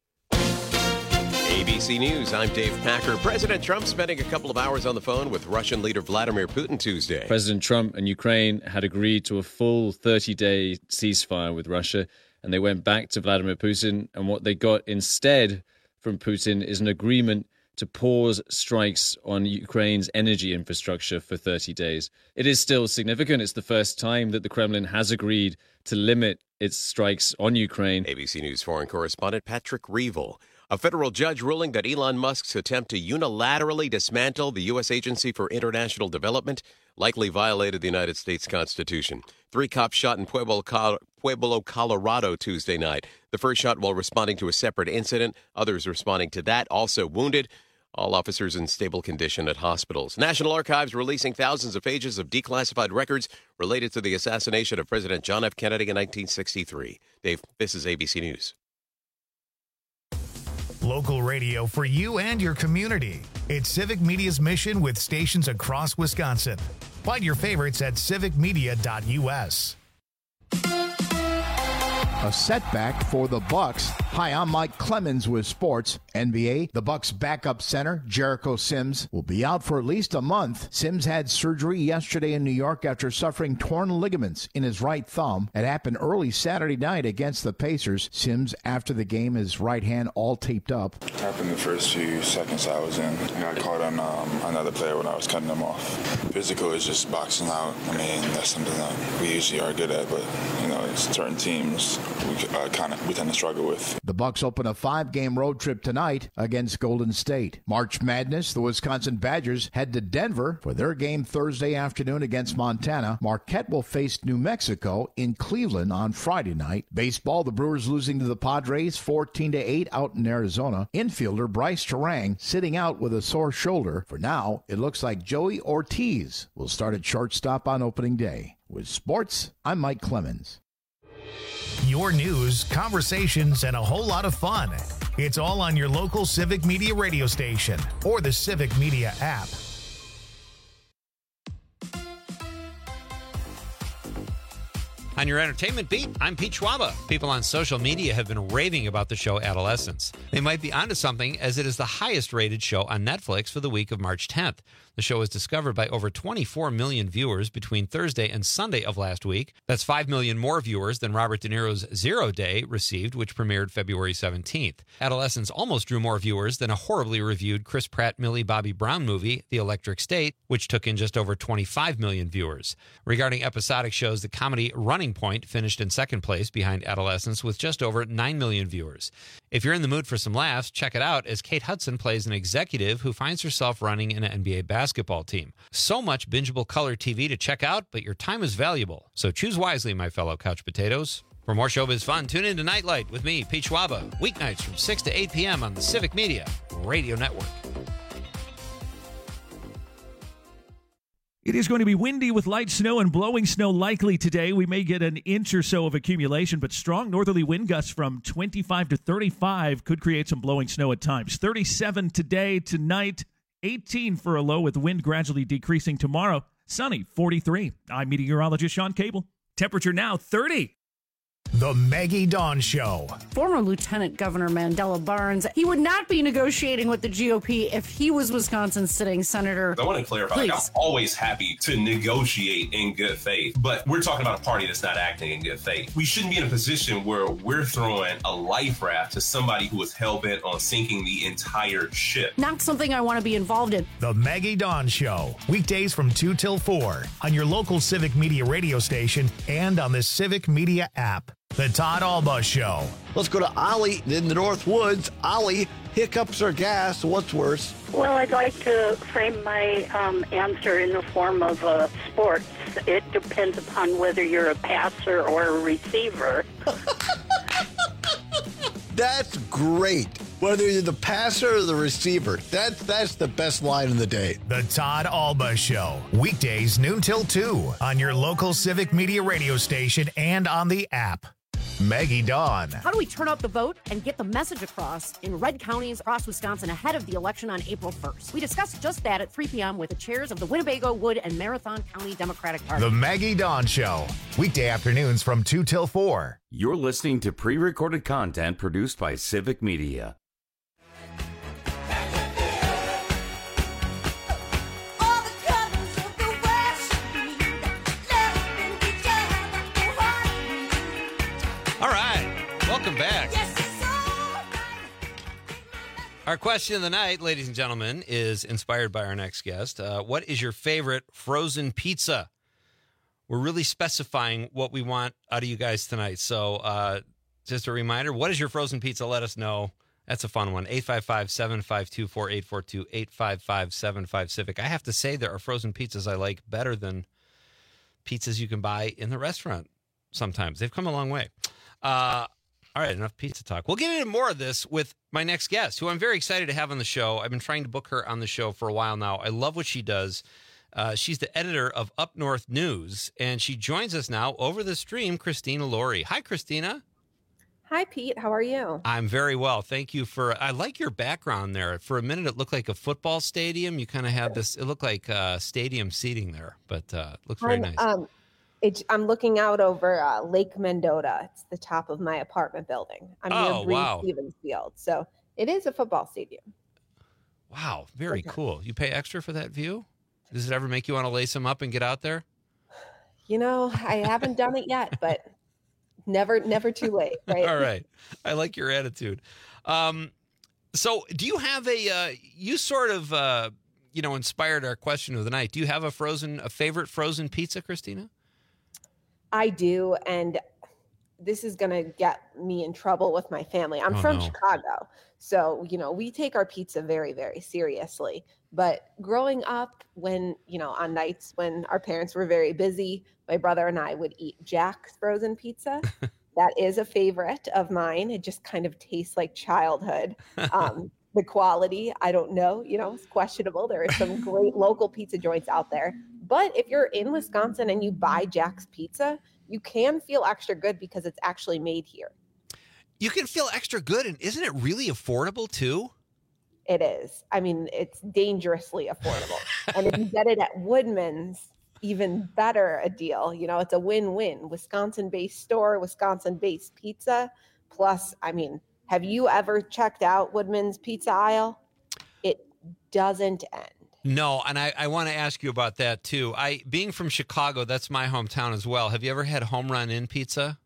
A B C News, I'm Dave Packer. President Trump spending a couple of hours on the phone with Russian leader Vladimir Putin Tuesday. President Trump and Ukraine had agreed to a full thirty-day ceasefire with Russia, and they went back to Vladimir Putin, and what they got instead from Putin is an agreement to pause strikes on Ukraine's energy infrastructure for thirty days. It is still significant. It's the first time that the Kremlin has agreed to limit its strikes on Ukraine. A B C News foreign correspondent Patrick Reevell. A federal judge ruling that Elon Musk's attempt to unilaterally dismantle the U S Agency for International Development likely violated the United States Constitution. Three cops shot in Pueblo, Pueblo, Colorado Tuesday night. The first shot while responding to a separate incident. Others responding to that also wounded. All officers in stable condition at hospitals. National Archives releasing thousands of pages of declassified records related to the assassination of President John F. Kennedy in nineteen sixty-three. Dave, this is A B C News. Local radio for you and your community. It's Civic Media's mission with stations across Wisconsin. Find your favorites at civic media dot U S. A setback for the Bucks. Hi, I'm Mike Clemens with sports. N B A, the Bucks backup center, Jericho Sims, will be out for at least a month. Sims had surgery yesterday in New York after suffering torn ligaments in his right thumb. It happened early Saturday night against the Pacers. Sims, after the game, his right hand all taped up. It happened the first few seconds I was in. I got caught on um, another player when I was cutting them off. Physical is just boxing out. I mean, that's something that we usually are good at, but, you know, it's certain teams we uh, kind of we tend to struggle with. The Bucks open a five-game road trip tonight against Golden State. March Madness, the Wisconsin Badgers head to Denver for their game Thursday afternoon against Montana. Marquette will face New Mexico in Cleveland on Friday night. Baseball, the Brewers losing to the Padres fourteen to eight out in Arizona. Infielder Bryce Terang sitting out with a sore shoulder. For now, it looks like Joey Ortiz will start at shortstop on opening day. With sports, I'm Mike Clemens. Your news, conversations, and a whole lot of fun. It's all on your local Civic Media radio station or the Civic Media app. On your entertainment beat, I'm Pete Schwaba. People on social media have been raving about the show Adolescence. They might be onto something, as it is the highest rated show on Netflix for the week of March tenth. The show was discovered by over twenty-four million viewers between Thursday and Sunday of last week. That's five million more viewers than Robert De Niro's Zero Day received, which premiered February seventeenth. Adolescence almost drew more viewers than a horribly reviewed Chris Pratt, Millie Bobby Brown movie, The Electric State, which took in just over twenty-five million viewers. Regarding episodic shows, the comedy Running Point finished in second place behind Adolescence with just over nine million viewers. If you're in the mood for some laughs, check it out as Kate Hudson plays an executive who finds herself running an N B A basketball team. So much bingeable color T V to check out, but your time is valuable. So choose wisely, my fellow couch potatoes. For more showbiz fun, tune in to Nightlight with me, Pete Schwaba, weeknights from six to eight p.m. on the Civic Media Radio Network. It is going to be windy with light snow and blowing snow likely today. We may get an inch or so of accumulation, but strong northerly wind gusts from twenty-five to thirty-five could create some blowing snow at times. thirty-seven today, tonight, eighteen for a low with wind gradually decreasing tomorrow. Sunny, forty-three. I'm meteorologist Sean Cable. Temperature now, thirty. The Maggie Dawn Show. Former Lieutenant Governor Mandela Barnes, he would not be negotiating with the G O P if he was Wisconsin's sitting senator. I want to clarify, like, I'm always happy to negotiate in good faith, but we're talking about a party that's not acting in good faith. We shouldn't be in a position where we're throwing a life raft to somebody who is hell-bent on sinking the entire ship. Not something I want to be involved in. The Maggie Dawn Show. Weekdays from two till four on your local Civic Media radio station and on the Civic Media app. The Todd Alba Show. Let's go to Ollie in the North Woods. Ollie, hiccups or gas? What's worse? Well, I'd like to frame my um, answer in the form of uh, sports. It depends upon whether you're a passer or a receiver. That's great. Whether you're the passer or the receiver, that's that's the best line of the day. The Todd Alba Show. Weekdays noon till two on your local Civic Media radio station and on the app. Maggie Dawn. How do we turn out the vote and get the message across in red counties across Wisconsin ahead of the election on April first? We discussed just that at three p.m. with the chairs of the Winnebago, Wood, and Marathon County Democratic Party. The Maggie Dawn Show. Weekday afternoons from two till four. You're listening to pre-recorded content produced by Civic Media. All right, welcome back. Our question of the night, ladies and gentlemen, is inspired by our next guest. Uh, what is your favorite frozen pizza? We're really specifying what we want out of you guys tonight. So uh, just a reminder, what is your frozen pizza? Let us know. That's a fun one. eight five five, seven five two, four eight four two, eight five five, seven five Civic. I have to say there are frozen pizzas I like better than pizzas you can buy in the restaurant sometimes. They've come a long way. Uh, all right, enough pizza talk. We'll get into more of this with my next guest, who I'm very excited to have on the show. I've been trying to book her on the show for a while now. I love what she does. Uh, she's the editor of Up North News, and she joins us now over the stream, Christina Laurie. Hi, Christina. Hi, Pete. How are you? I'm very well. Thank you for, I like your background there. For a minute, it looked like a football stadium. You kind of had this, it looked like uh, stadium seating there, but uh, it looks very I'm, nice. Um, it, I'm looking out over uh, Lake Mendota. It's the top of my apartment building. I'm Oh, near Breeze wow. Stevens Field. So it is a football stadium. Wow, very cool. You pay extra for that view? Does it ever make you want to lace them up and get out there? You know, I haven't done it yet, but never, never too late, right? All right. I like your attitude. Um, so do you have a, uh, you sort of, uh, you know, inspired our question of the night. Do you have a frozen, a favorite frozen pizza, Christina? I do, and this is going to get me in trouble with my family. I'm Oh, from no. Chicago, so, you know, we take our pizza very, very seriously. But growing up, when, you know, on nights when our parents were very busy, my brother and I would eat Jack's frozen pizza. That is a favorite of mine. It just kind of tastes like childhood. Um, the quality, I don't know, you know, it's questionable. There are some great local pizza joints out there. But if you're in Wisconsin and you buy Jack's Pizza, you can feel extra good because it's actually made here. You can feel extra good, and isn't it really affordable too? It is. I mean, it's dangerously affordable. And if you get it at Woodman's, even better a deal. You know, it's a win-win. Wisconsin-based store, Wisconsin-based pizza. Plus, I mean, have you ever checked out Woodman's pizza aisle? It doesn't end. No, and I, I want to ask you about that too. I being from Chicago, that's my hometown as well. Have you ever had Home Run Inn pizza?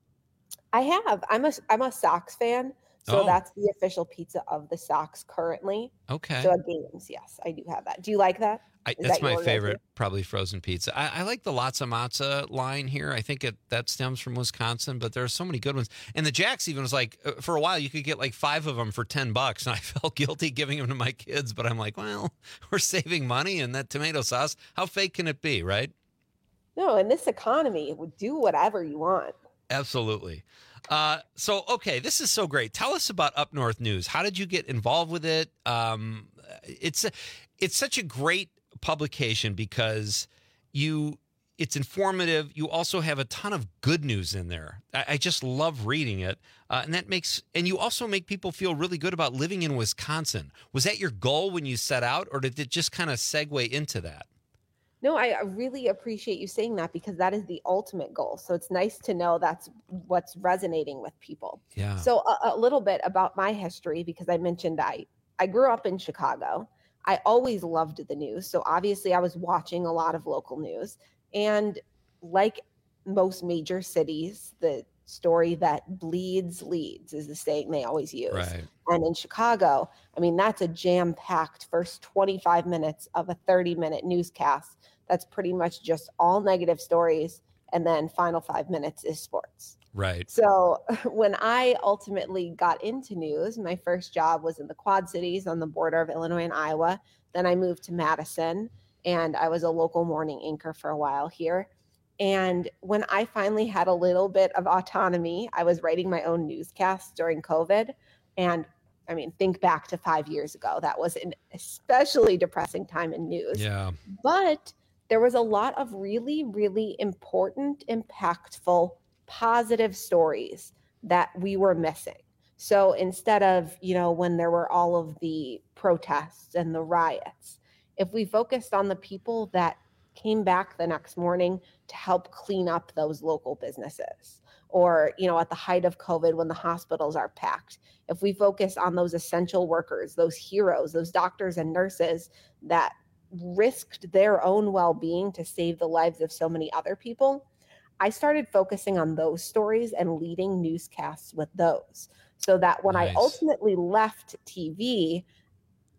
I have. I'm a I'm a Sox fan, so Oh. that's the official pizza of the Sox currently. Okay. So at games, yes, I do have that. Do you like that? I, Is that's that my your favorite, go-to? probably frozen pizza. I, I like the Lots of Matza line here. I think it that stems from Wisconsin, but there are so many good ones. And the Jack's even was like, uh, for a while, you could get like five of them for ten bucks. And I felt guilty giving them to my kids, but I'm like, well, we're saving money, and that tomato sauce, how fake can it be, right? No, in this economy, would do whatever you want. Absolutely. Uh, so, okay, this is so great. Tell us about Up North News. How did you get involved with it? Um, it's a, it's such a great publication because you it's informative. You also have a ton of good news in there. I, I just love reading it, uh, and that makes and you also make people feel really good about living in Wisconsin. Was that your goal when you set out, or did it just kind of segue into that? No, I I really appreciate you saying that because that is the ultimate goal. So it's nice to know that's what's resonating with people. Yeah. So a, a little bit about my history, because I mentioned I, I grew up in Chicago. I always loved the news. So obviously I was watching a lot of local news. And like most major cities, the story that bleeds leads is the saying they always use. Right. And in Chicago, I mean, that's a jam-packed first twenty-five minutes of a thirty-minute newscast. That's pretty much just all negative stories. And then final five minutes is sports. Right. So when I ultimately got into news, my first job was in the Quad Cities on the border of Illinois and Iowa. Then I moved to Madison, and I was a local morning anchor for a while here. And when I finally had a little bit of autonomy, I was writing my own newscasts during COVID. And I mean, think back to five years ago. That was an especially depressing time in news. Yeah. But there was a lot of really, really important, impactful, positive stories that we were missing. So instead of, you know, when there were all of the protests and the riots, if we focused on the people that came back the next morning to help clean up those local businesses, or, you know, at the height of COVID when the hospitals are packed, if we focus on those essential workers, those heroes, those doctors and nurses that risked their own well-being to save the lives of so many other people, I started focusing on those stories and leading newscasts with those. So that when Nice. I ultimately left T V,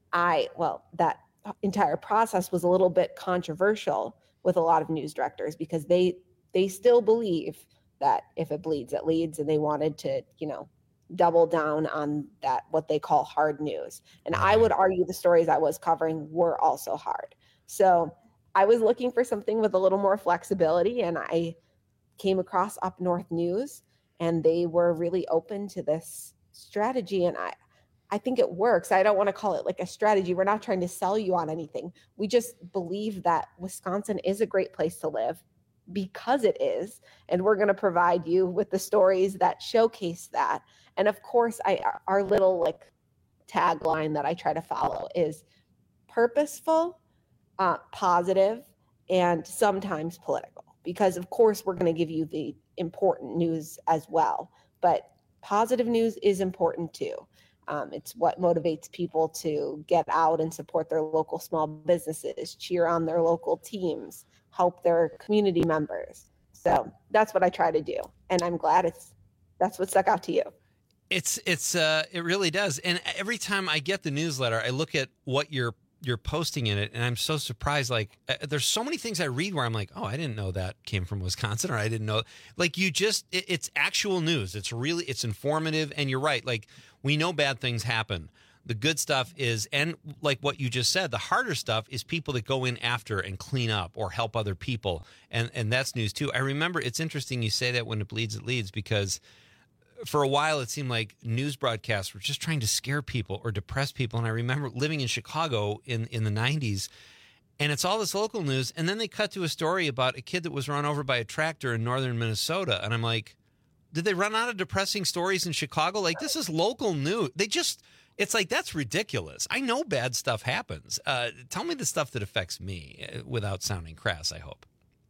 I, well, that entire process was a little bit controversial with a lot of news directors because they they still believe that if it bleeds, it leads, and they wanted to, you know, double down on that, what they call hard news. And I would argue the stories I was covering were also hard. So I was looking for something with a little more flexibility, and I came across Up North News, and they were really open to this strategy. And I, I think it works. I don't want to call it like a strategy. We're not trying to sell you on anything. We just believe that Wisconsin is a great place to live because it is. And we're going to provide you with the stories that showcase that. And of course, I our little like tagline that I try to follow is purposeful, uh, positive, and sometimes political. Because of course, we're going to give you the important news as well. But positive news is important too. Um, it's what motivates people to get out and support their local small businesses, cheer on their local teams, help their community members. So that's what I try to do. And I'm glad it's that's what stuck out to you. It's it's uh it really does. And every time I get the newsletter, I look at what you're you're posting in it, and I'm so surprised. Like uh, there's so many things I read where I'm like, oh, I didn't know that came from Wisconsin, or I didn't know. Like you just, it, it's actual news. It's really, it's informative, and you're right. Like we know bad things happen. The good stuff is, and like what you just said, the harder stuff is people that go in after and clean up or help other people, and and that's news too. I remember it's interesting you say that when it bleeds, it leads, because for a while, it seemed like news broadcasts were just trying to scare people or depress people. And I remember living in Chicago in, in the nineties, and it's all this local news. And then they cut to a story about a kid that was run over by a tractor in northern Minnesota. And I'm like, did they run out of depressing stories in Chicago? Like, this is local news. They just, it's like, that's ridiculous. I know bad stuff happens. Uh, tell me the stuff that affects me without sounding crass, I hope.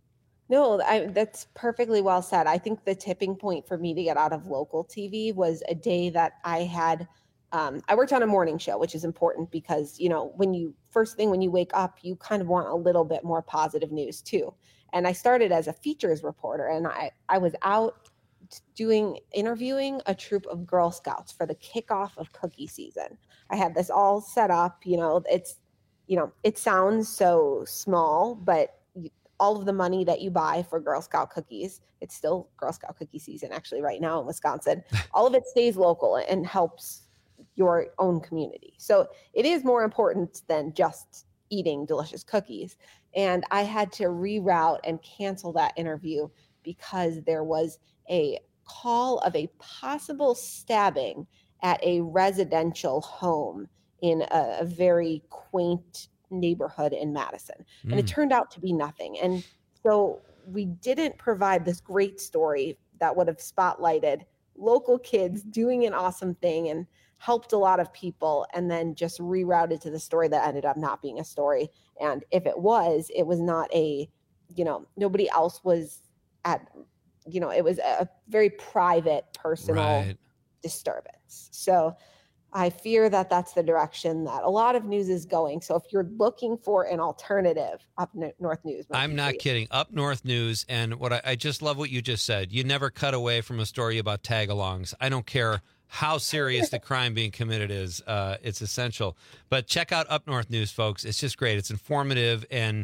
No, I, that's perfectly well said. I think the tipping point for me to get out of local T V was a day that I had, um, I worked on a morning show, which is important because, you know, when you, first thing when you wake up, you kind of want a little bit more positive news too. And I started as a features reporter, and I, I was out doing, interviewing a troop of Girl Scouts for the kickoff of cookie season. I had this all set up, you know, it's, you know, it sounds so small, but all of the money that you buy for Girl Scout cookies, it's still Girl Scout cookie season actually right now in Wisconsin, all of it stays local and helps your own community. So it is more important than just eating delicious cookies. And I had to reroute and cancel that interview because there was a call of a possible stabbing at a residential home in a, a very quaint neighborhood in Madison. And it turned out to be nothing. And so we didn't provide this great story that would have spotlighted local kids doing an awesome thing and helped a lot of people, and then just rerouted to the story that ended up not being a story. And if it was, it was not a, you know, nobody else was at, you know, it was a very private, personal right. disturbance. So I fear that that's the direction that a lot of news is going. So if you're looking for an alternative, Up North News. I'm not kidding. Up North News. And what I, I just love what you just said. You never cut away from a story about tag-alongs. I don't care how serious the crime being committed is. Uh, it's essential. But check out Up North News, folks. It's just great. It's informative, and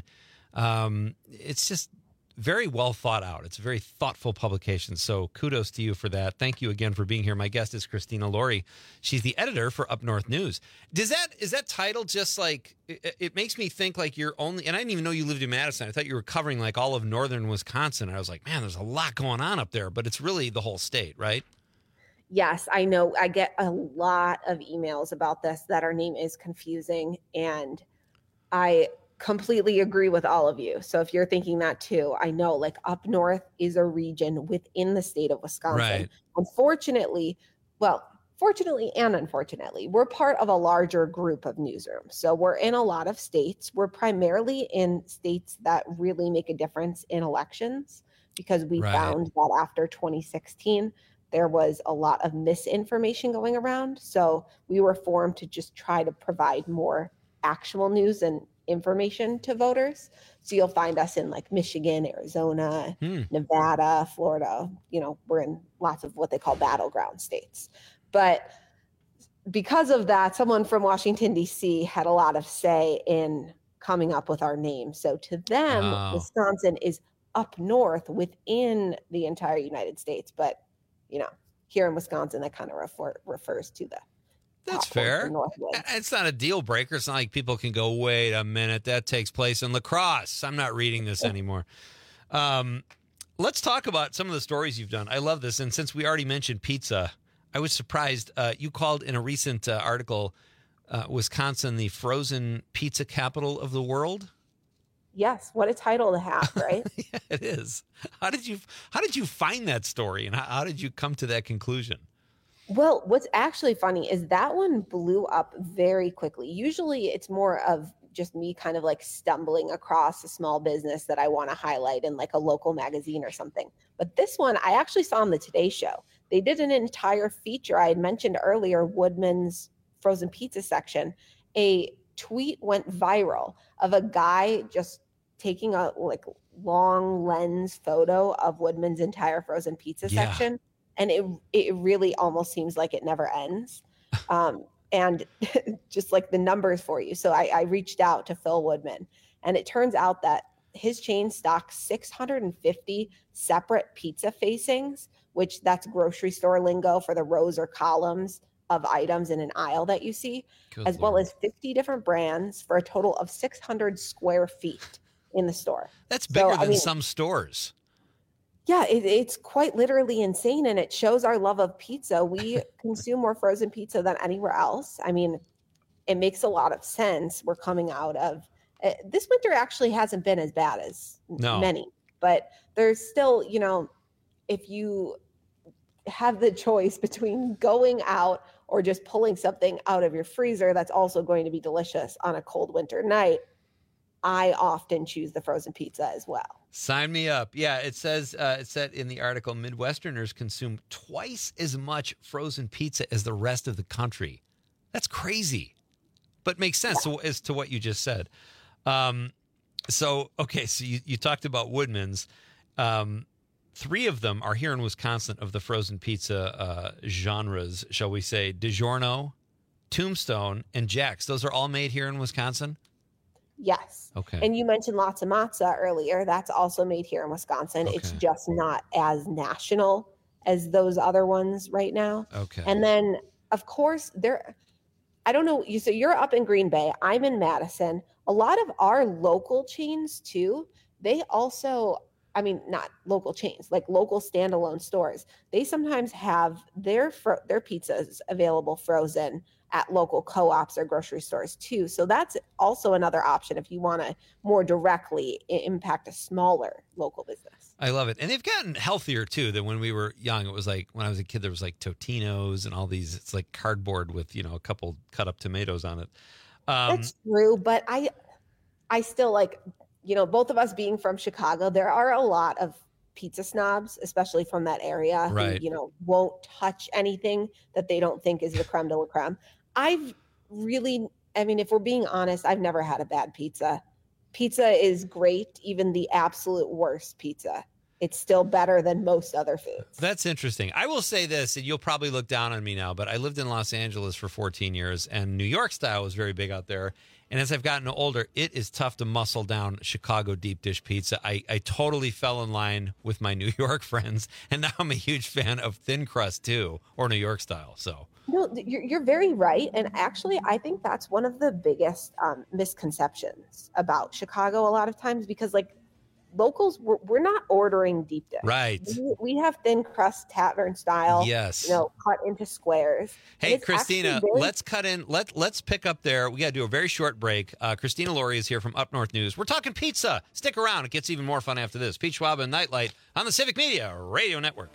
um, it's just very well thought out. It's a very thoughtful publication. So kudos to you for that. Thank you again for being here. My guest is Christina Laurie. She's the editor for Up North News. Does that, is that title just like, it, it makes me think like you're only, and I didn't even know you lived in Madison. I thought you were covering like all of northern Wisconsin. I was like, man, there's a lot going on up there, but it's really the whole state, right? Yes, I know. I get a lot of emails about this, that our name is confusing, and I completely agree with all of you. So if you're thinking that too, I know like Up North is a region within the state of Wisconsin. Right. Unfortunately, well, fortunately and unfortunately, we're part of a larger group of newsrooms. So we're in a lot of states. We're primarily in states that really make a difference in elections, because we right. found that after twenty sixteen, there was a lot of misinformation going around. So we were formed to just try to provide more actual news and information to voters. So you'll find us in like Michigan, Arizona, hmm. Nevada, Florida. You know, we're in lots of what they call battleground states. But because of that, someone from Washington, D C had a lot of say in coming up with our name. So to them, Wow. Wisconsin is up north within the entire United States. But, you know, here in Wisconsin, that kind of refer, refers to the That's top point, fair. the Northwoods. It's not a deal breaker. It's not like people can go, wait a minute, that takes place in lacrosse. I'm not reading this anymore. Um, let's talk about some of the stories you've done. I love this. And since we already mentioned pizza, I was surprised. Uh, you called in a recent uh, article uh, Wisconsin the frozen pizza capital of the world. Yes, what a title to have, right? Yeah, it is. How did you How did you find that story, and how, how did you come to that conclusion? Well, what's actually funny is that one blew up very quickly. Usually it's more of just me kind of like stumbling across a small business that I want to highlight in like a local magazine or something. But this one, I actually saw on the Today Show. They did an entire feature. I had mentioned earlier, Woodman's frozen pizza section. A tweet went viral of a guy just taking a like long lens photo of Woodman's entire frozen pizza Yeah. section. And it it really almost seems like it never ends. Um, and just like the numbers for you. So I, I reached out to Phil Woodman, and it turns out that his chain stocks six hundred fifty separate pizza facings, which that's grocery store lingo for the rows or columns of items in an aisle that you see, Good as well as fifty different brands for a total of six hundred square feet in the store. That's So, bigger I than mean, some stores. Yeah, it, it's quite literally insane, and it shows our love of pizza. We consume more frozen pizza than anywhere else. I mean, it makes a lot of sense. We're coming out of uh, this winter actually hasn't been as bad as No. many, but there's still, you know, if you have the choice between going out or just pulling something out of your freezer that's also going to be delicious on a cold winter night, I often choose the frozen pizza as well. Sign me up. Yeah, it says uh, it said in the article, Midwesterners consume twice as much frozen pizza as the rest of the country. That's crazy, but makes sense to, as to what you just said. Um, so, okay, so you, you talked about Woodman's. Um, three of them are here in Wisconsin of the frozen pizza uh, genres, shall we say, DiGiorno, Tombstone, and Jack's. Those are all made here in Wisconsin? Yes. Okay. And you mentioned Lots of Matza earlier. That's also made here in Wisconsin. It's Okay. just not as national as those other ones right now. Okay. And then, of course, there, I don't know. You so you're up in Green Bay. I'm in Madison. A lot of our local chains too. They also, I mean, not local chains, like local standalone stores. They sometimes have their fro- their pizzas available frozen at local co-ops or grocery stores too. So that's also another option if you want to more directly i- impact a smaller local business. I love it. And they've gotten healthier too than when we were young. It was like when I was a kid, there was like Totino's and all these, it's like cardboard with, you know, a couple cut up tomatoes on it. Um, That's true, but I I still like, you know, both of us being from Chicago, there are a lot of pizza snobs, especially from that area, Right. who, you know, won't touch anything that they don't think is the creme de la creme. I've really, I mean, if we're being honest, I've never had a bad pizza. Pizza is great, even the absolute worst pizza. It's still better than most other foods. That's interesting. I will say this, and you'll probably look down on me now, but I lived in Los Angeles for fourteen years, and New York style was very big out there. And as I've gotten older, it is tough to muscle down Chicago deep dish pizza. I, I totally fell in line with my New York friends, and now I'm a huge fan of thin crust too, or New York style. So No, th- you're, you're very right. And actually, I think that's one of the biggest um, misconceptions about Chicago a lot of times, because like locals, we're, we're not ordering deep dish. Right. We, we have thin crust tavern style. Yes. You know, cut into squares. And Hey, it's Christina, actually very- let's cut in. Let, let's pick up there. We got to do a very short break. Uh, Christina Laurie is here from Up North News. We're talking pizza. Stick around. It gets even more fun after this. Pete Schwab and Nightlight on the Civic Media Radio Network.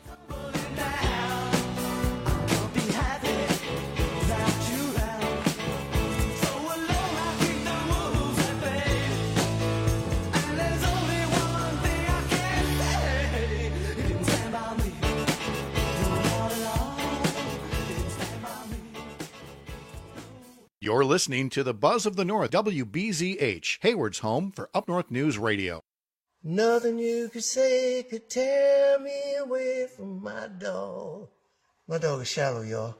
You're listening to the Buzz of the North, W B Z H, Hayward's home for Up North News Radio. Nothing you could say could tear me away from my dog. My dog is shallow, y'all.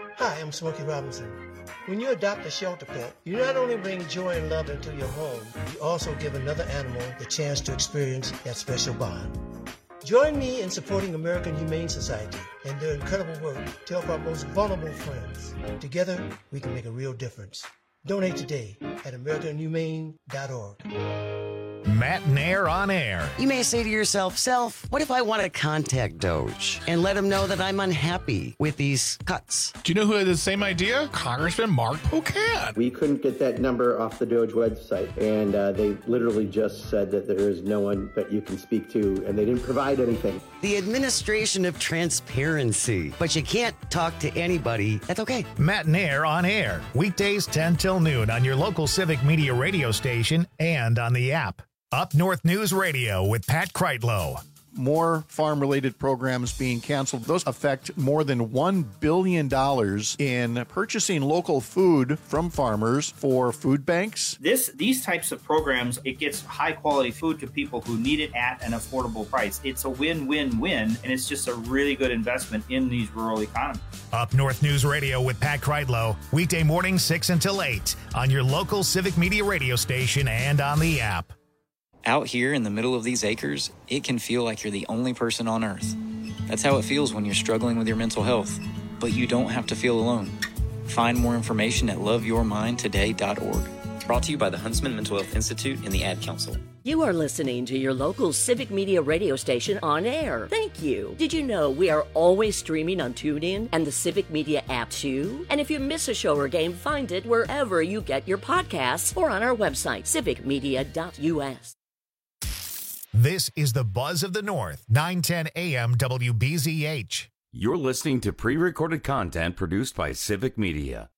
Hi, I'm Smokey Robinson. When you adopt a shelter pet, you not only bring joy and love into your home, you also give another animal the chance to experience that special bond. Join me in supporting American Humane Society and their incredible work to help our most vulnerable friends. Together, we can make a real difference. Donate today at american humane dot org. Matt Nair on air. You may say to yourself, Self, what if I want to contact Doge and let him know that I'm unhappy with these cuts? Do you know who had the same idea? Congressman Mark Pocan. We couldn't get that number off the Doge website, and uh, they literally just said that there is no one that you can speak to, and they didn't provide anything. The administration of transparency. But you can't talk to anybody. That's okay. Matt Nair on air. Weekdays ten till noon on your local Civic Media radio station and on the app. Up North News Radio with Pat Kreitlow. More farm-related programs being canceled. Those affect more than one billion dollars in purchasing local food from farmers for food banks. This, these types of programs, it gets high-quality food to people who need it at an affordable price. It's a win-win-win, and it's just a really good investment in these rural economies. Up North News Radio with Pat Kreitlow. Weekday morning six until eight on your local Civic Media radio station and on the app. Out here in the middle of these acres, it can feel like you're the only person on Earth. That's how it feels when you're struggling with your mental health. But you don't have to feel alone. Find more information at love your mind today dot org. Brought to you by the Huntsman Mental Health Institute and the Ad Council. You are listening to your local Civic Media radio station on air. Thank you. Did you know we are always streaming on TuneIn and the Civic Media app too? And if you miss a show or game, find it wherever you get your podcasts or on our website, civic media dot u s. This is the Buzz of the North, nine ten a m W B Z H. You're listening to pre-recorded content produced by Civic Media.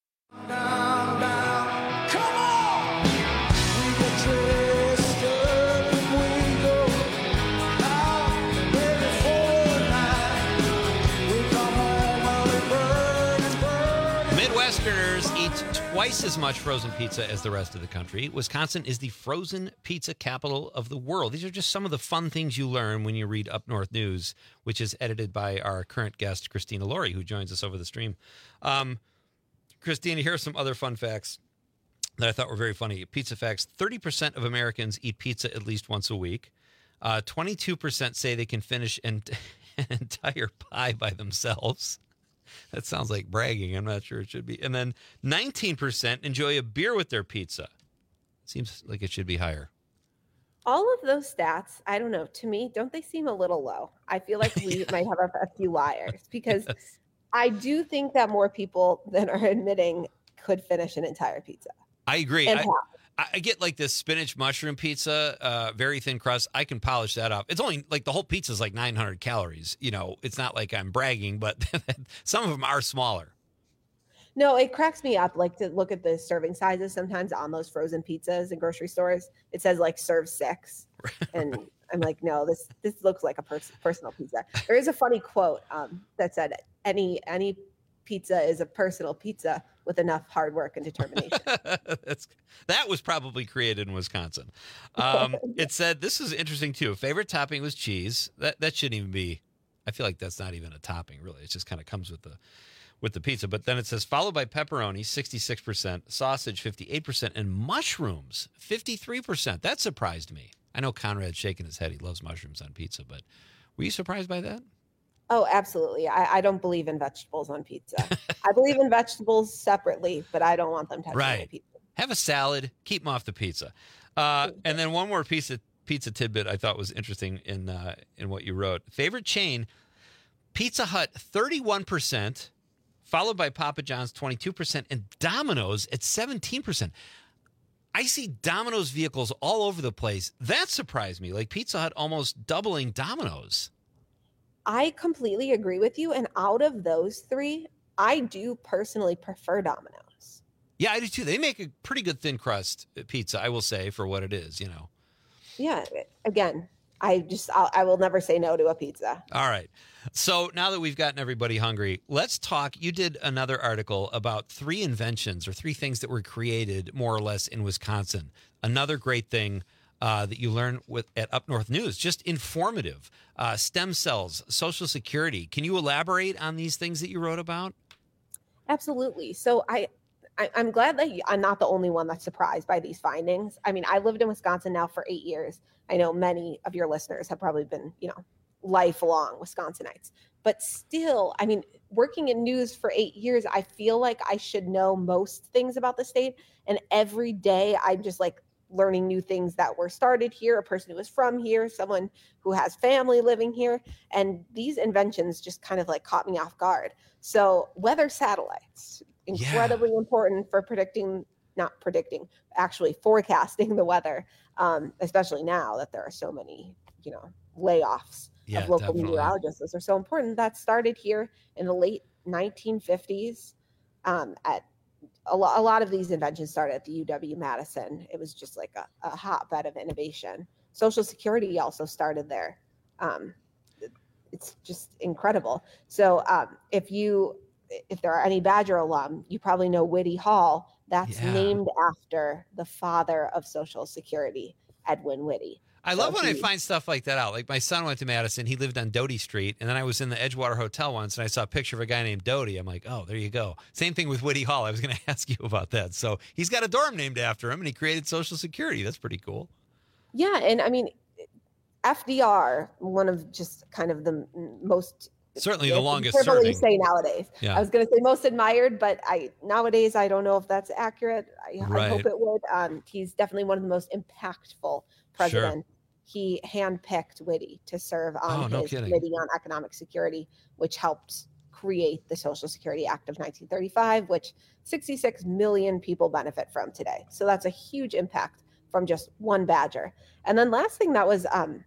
Midwesterners eat twice as much frozen pizza as the rest of the country. Wisconsin is the frozen pizza capital of the world. These are just some of the fun things you learn when you read Up North News, which is edited by our current guest, Christina Laurie, who joins us over the stream. Um, Christina, here are some other fun facts that I thought were very funny. Pizza facts: thirty percent of Americans eat pizza at least once a week. Uh, twenty-two percent say they can finish an, an entire pie by themselves. That sounds like bragging. I'm not sure it should be. And then nineteen percent enjoy a beer with their pizza. Seems like it should be higher. All of those stats, I don't know, to me, don't they seem a little low? I feel like we yeah. might have a, a few liars because yes. I do think that more people than are admitting could finish an entire pizza. I agree. And I, I get like this spinach mushroom pizza, uh, very thin crust. I can polish that off. It's only like the whole pizza is like nine hundred calories. You know, it's not like I'm bragging, but some of them are smaller. No, it cracks me up. Like to look at the serving sizes sometimes on those frozen pizzas in grocery stores. It says like serve six, and I'm like, no, this this looks like a pers- personal pizza. There is a funny quote um, that said, "Any any pizza is a personal pizza with enough hard work and determination." That's, that was probably created in Wisconsin. Um, it said, this is interesting too. Favorite topping was cheese. That that shouldn't even be. I feel like that's not even a topping, really. It just kind of comes with the with the pizza. But then it says followed by pepperoni, sixty-six percent, sausage, fifty-eight percent, and mushrooms, fifty-three percent. That surprised me. I know Conrad's shaking his head. He loves mushrooms on pizza, but were you surprised by that? Oh, absolutely. I, I don't believe in vegetables on pizza. I believe in vegetables separately, but I don't want them touching right. my pizza. Have a salad, keep them off the pizza. Uh, and then one more piece of pizza tidbit I thought was interesting in uh, in what you wrote. Favorite chain, Pizza Hut, thirty-one percent, followed by Papa John's, twenty-two percent, and Domino's at seventeen percent. I see Domino's vehicles all over the place. That surprised me. Like Pizza Hut almost doubling Domino's. I completely agree with you. And out of those three, I do personally prefer Domino's. Yeah, I do too. They make a pretty good thin crust pizza, I will say, for what it is, you know. Yeah. Again, I just, I'll, I will never say no to a pizza. All right. So now that we've gotten everybody hungry, let's talk. You did another article about three inventions or three things that were created more or less in Wisconsin. Another great thing Uh, that you learn with at Up North News, just informative. Uh, stem cells, Social Security. Can you elaborate on these things that you wrote about? Absolutely. So I, I, I'm glad that I'm not the only one that's surprised by these findings. I mean, I lived in Wisconsin now for eight years. I know many of your listeners have probably been, you know, lifelong Wisconsinites. But still, I mean, working in news for eight years, I feel like I should know most things about the state. And every day I'm just like learning new things that were started here, a person who is from here, someone who has family living here. And these inventions just kind of like caught me off guard. So weather satellites, incredibly yeah. important for predicting, not predicting, actually forecasting the weather, um, especially now that there are so many, you know, layoffs yeah, of local definitely. meteorologists. Those are so important. That started here in the late nineteen fifties. Um, at a, lo- a lot of these inventions started at the U W-Madison. It was just like a, a hotbed of innovation. Social Security also started there. Um, it, it's just incredible. So um, if you, if there are any Badger alum, you probably know Whitty Hall. That's yeah. named after the father of Social Security, Edwin Whitty. I love when I find stuff like that out. Like my son went to Madison. He lived on Doty Street. And then I was in the Edgewater Hotel once and I saw a picture of a guy named Doty. I'm like, oh, there you go. Same thing with Whitty Hall. I was going to ask you about that. So he's got a dorm named after him and he created Social Security. That's pretty cool. Yeah. And I mean, F D R, one of just kind of the most... Certainly the longest serving. Say nowadays. Yeah. I was going to say most admired, but I nowadays I don't know if that's accurate. I, right. I hope it would. Um, he's definitely one of the most impactful presidents. Sure. He handpicked Whitty to serve on oh, no his kidding. Committee on Economic Security, which helped create the Social Security Act of nineteen thirty-five, which sixty-six million people benefit from today. So that's a huge impact from just one Badger. And then last thing that was um,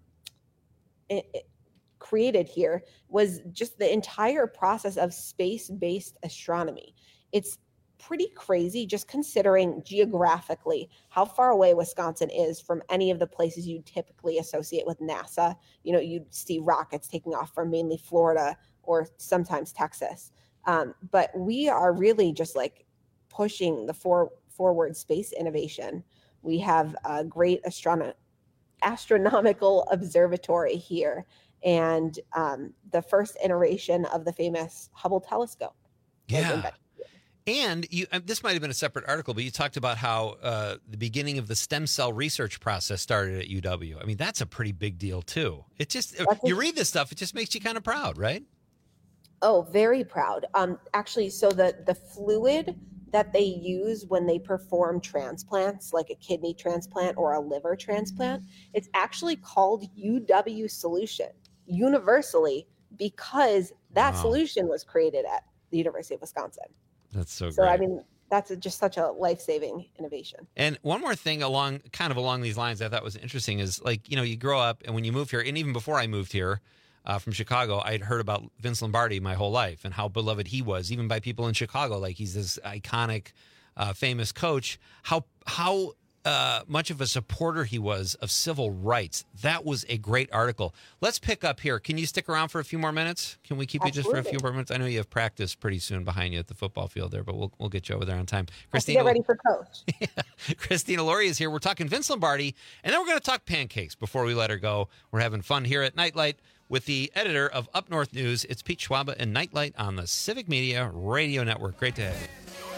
it, it created here was just the entire process of space-based astronomy. It's pretty crazy just considering geographically how far away Wisconsin is from any of the places you typically associate with NASA. You know, you'd see rockets taking off from mainly Florida or sometimes Texas. Um, but we are really just like pushing the for, forward space innovation. We have a great astrono- astronomical observatory here and um, the first iteration of the famous Hubble telescope. Yeah. And you, this might have been a separate article, but you talked about how uh, the beginning of the stem cell research process started at U W. I mean, that's a pretty big deal, too. It just, that's you a, read this stuff, it just makes you kind of proud, right? Oh, very proud. Um, actually, so the, the fluid that they use when they perform transplants, like a kidney transplant or a liver transplant, it's actually called U W solution universally because that wow. solution was created at the University of Wisconsin. That's so, so great. I mean, that's a, just such a life-saving innovation. And one more thing along, kind of along these lines, I thought was interesting is like, you know, you grow up and when you move here, and even before I moved here uh, from Chicago, I'd heard about Vince Lombardi my whole life and how beloved he was, even by people in Chicago. Like he's this iconic, uh, famous coach. How how uh, much of a supporter he was of civil rights. That was a great article. Let's pick up here. Can you stick around for a few more minutes? Can we keep Absolutely. you just for a few more minutes? I know you have practice pretty soon behind you at the football field there, but we'll we'll get you over there on time. Christina, get ready for coach. yeah. Christina Laurie is here. We're talking Vince Lombardi, and then we're going to talk pancakes before we let her go. We're having fun here at Nightlight with the editor of Up North News. It's Pete Schwaba and Nightlight on the Civic Media Radio Network. Great to have you.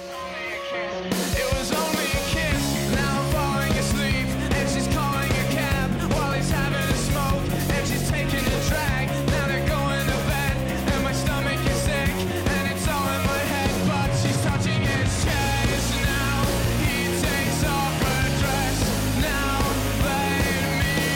It was only a kiss, now I'm falling asleep, and she's calling a cab while he's having a smoke, and she's taking a drag, now they're going to bed, and my stomach is sick, and it's all in my head, but she's touching his chest, now he takes off her dress, now let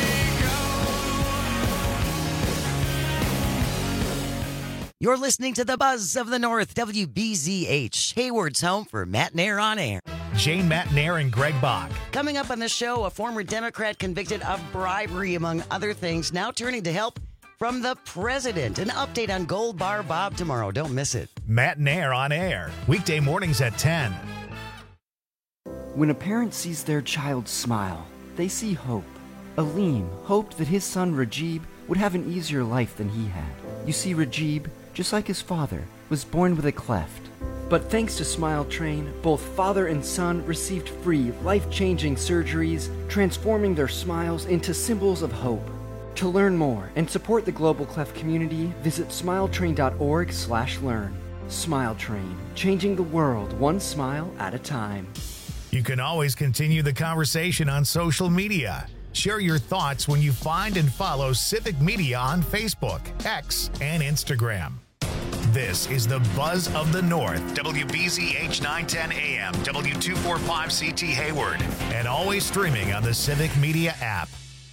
me go. You're listening to the Buzz of the North, W B Z H, Hayward's home for Matt Nair on Air. Jane Matt Nair and Greg Bach. Coming up on the show, a former Democrat convicted of bribery, among other things, now turning to help from the president. An update on Gold Bar Bob tomorrow. Don't miss it. Matt Nair on Air, weekday mornings at ten. When a parent sees their child smile, they see hope. Aleem hoped that his son Rajib would have an easier life than he had. You see, Rajib, just like his father, was born with a cleft. But thanks to Smile Train, both father and son received free, life-changing surgeries, transforming their smiles into symbols of hope. To learn more and support the Global Cleft community, visit smiletrain dot org slash learn. Smile Train, changing the world one smile at a time. You can always continue the conversation on social media. Share your thoughts when you find and follow Civic Media on Facebook, X, and Instagram. This is the Buzz of the North, W B Z H nine ten A M, W two forty-five C T Hayward, and always streaming on the Civic Media app.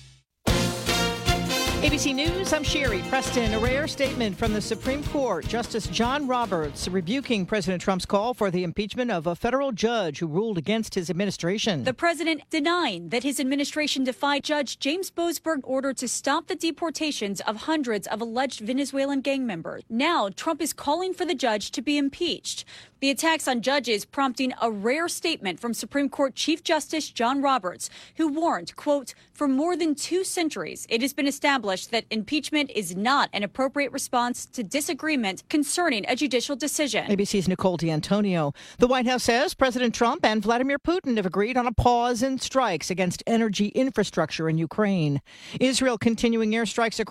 A B C News, I'm Sherry Preston. A rare statement from the Supreme Court. Justice John Roberts rebuking President Trump's call for the impeachment of a federal judge who ruled against his administration. The president denying that his administration defied Judge James Boasberg's order to stop the deportations of hundreds of alleged Venezuelan gang members. Now, Trump is calling for the judge to be impeached. The attacks on judges prompting a rare statement from Supreme Court Chief Justice John Roberts, who warned, quote, for more than two centuries, it has been established that impeachment is not an appropriate response to disagreement concerning a judicial decision. A B C's Nicole D'Antonio. The White House says President Trump and Vladimir Putin have agreed on a pause in strikes against energy infrastructure in Ukraine. Israel continuing airstrikes across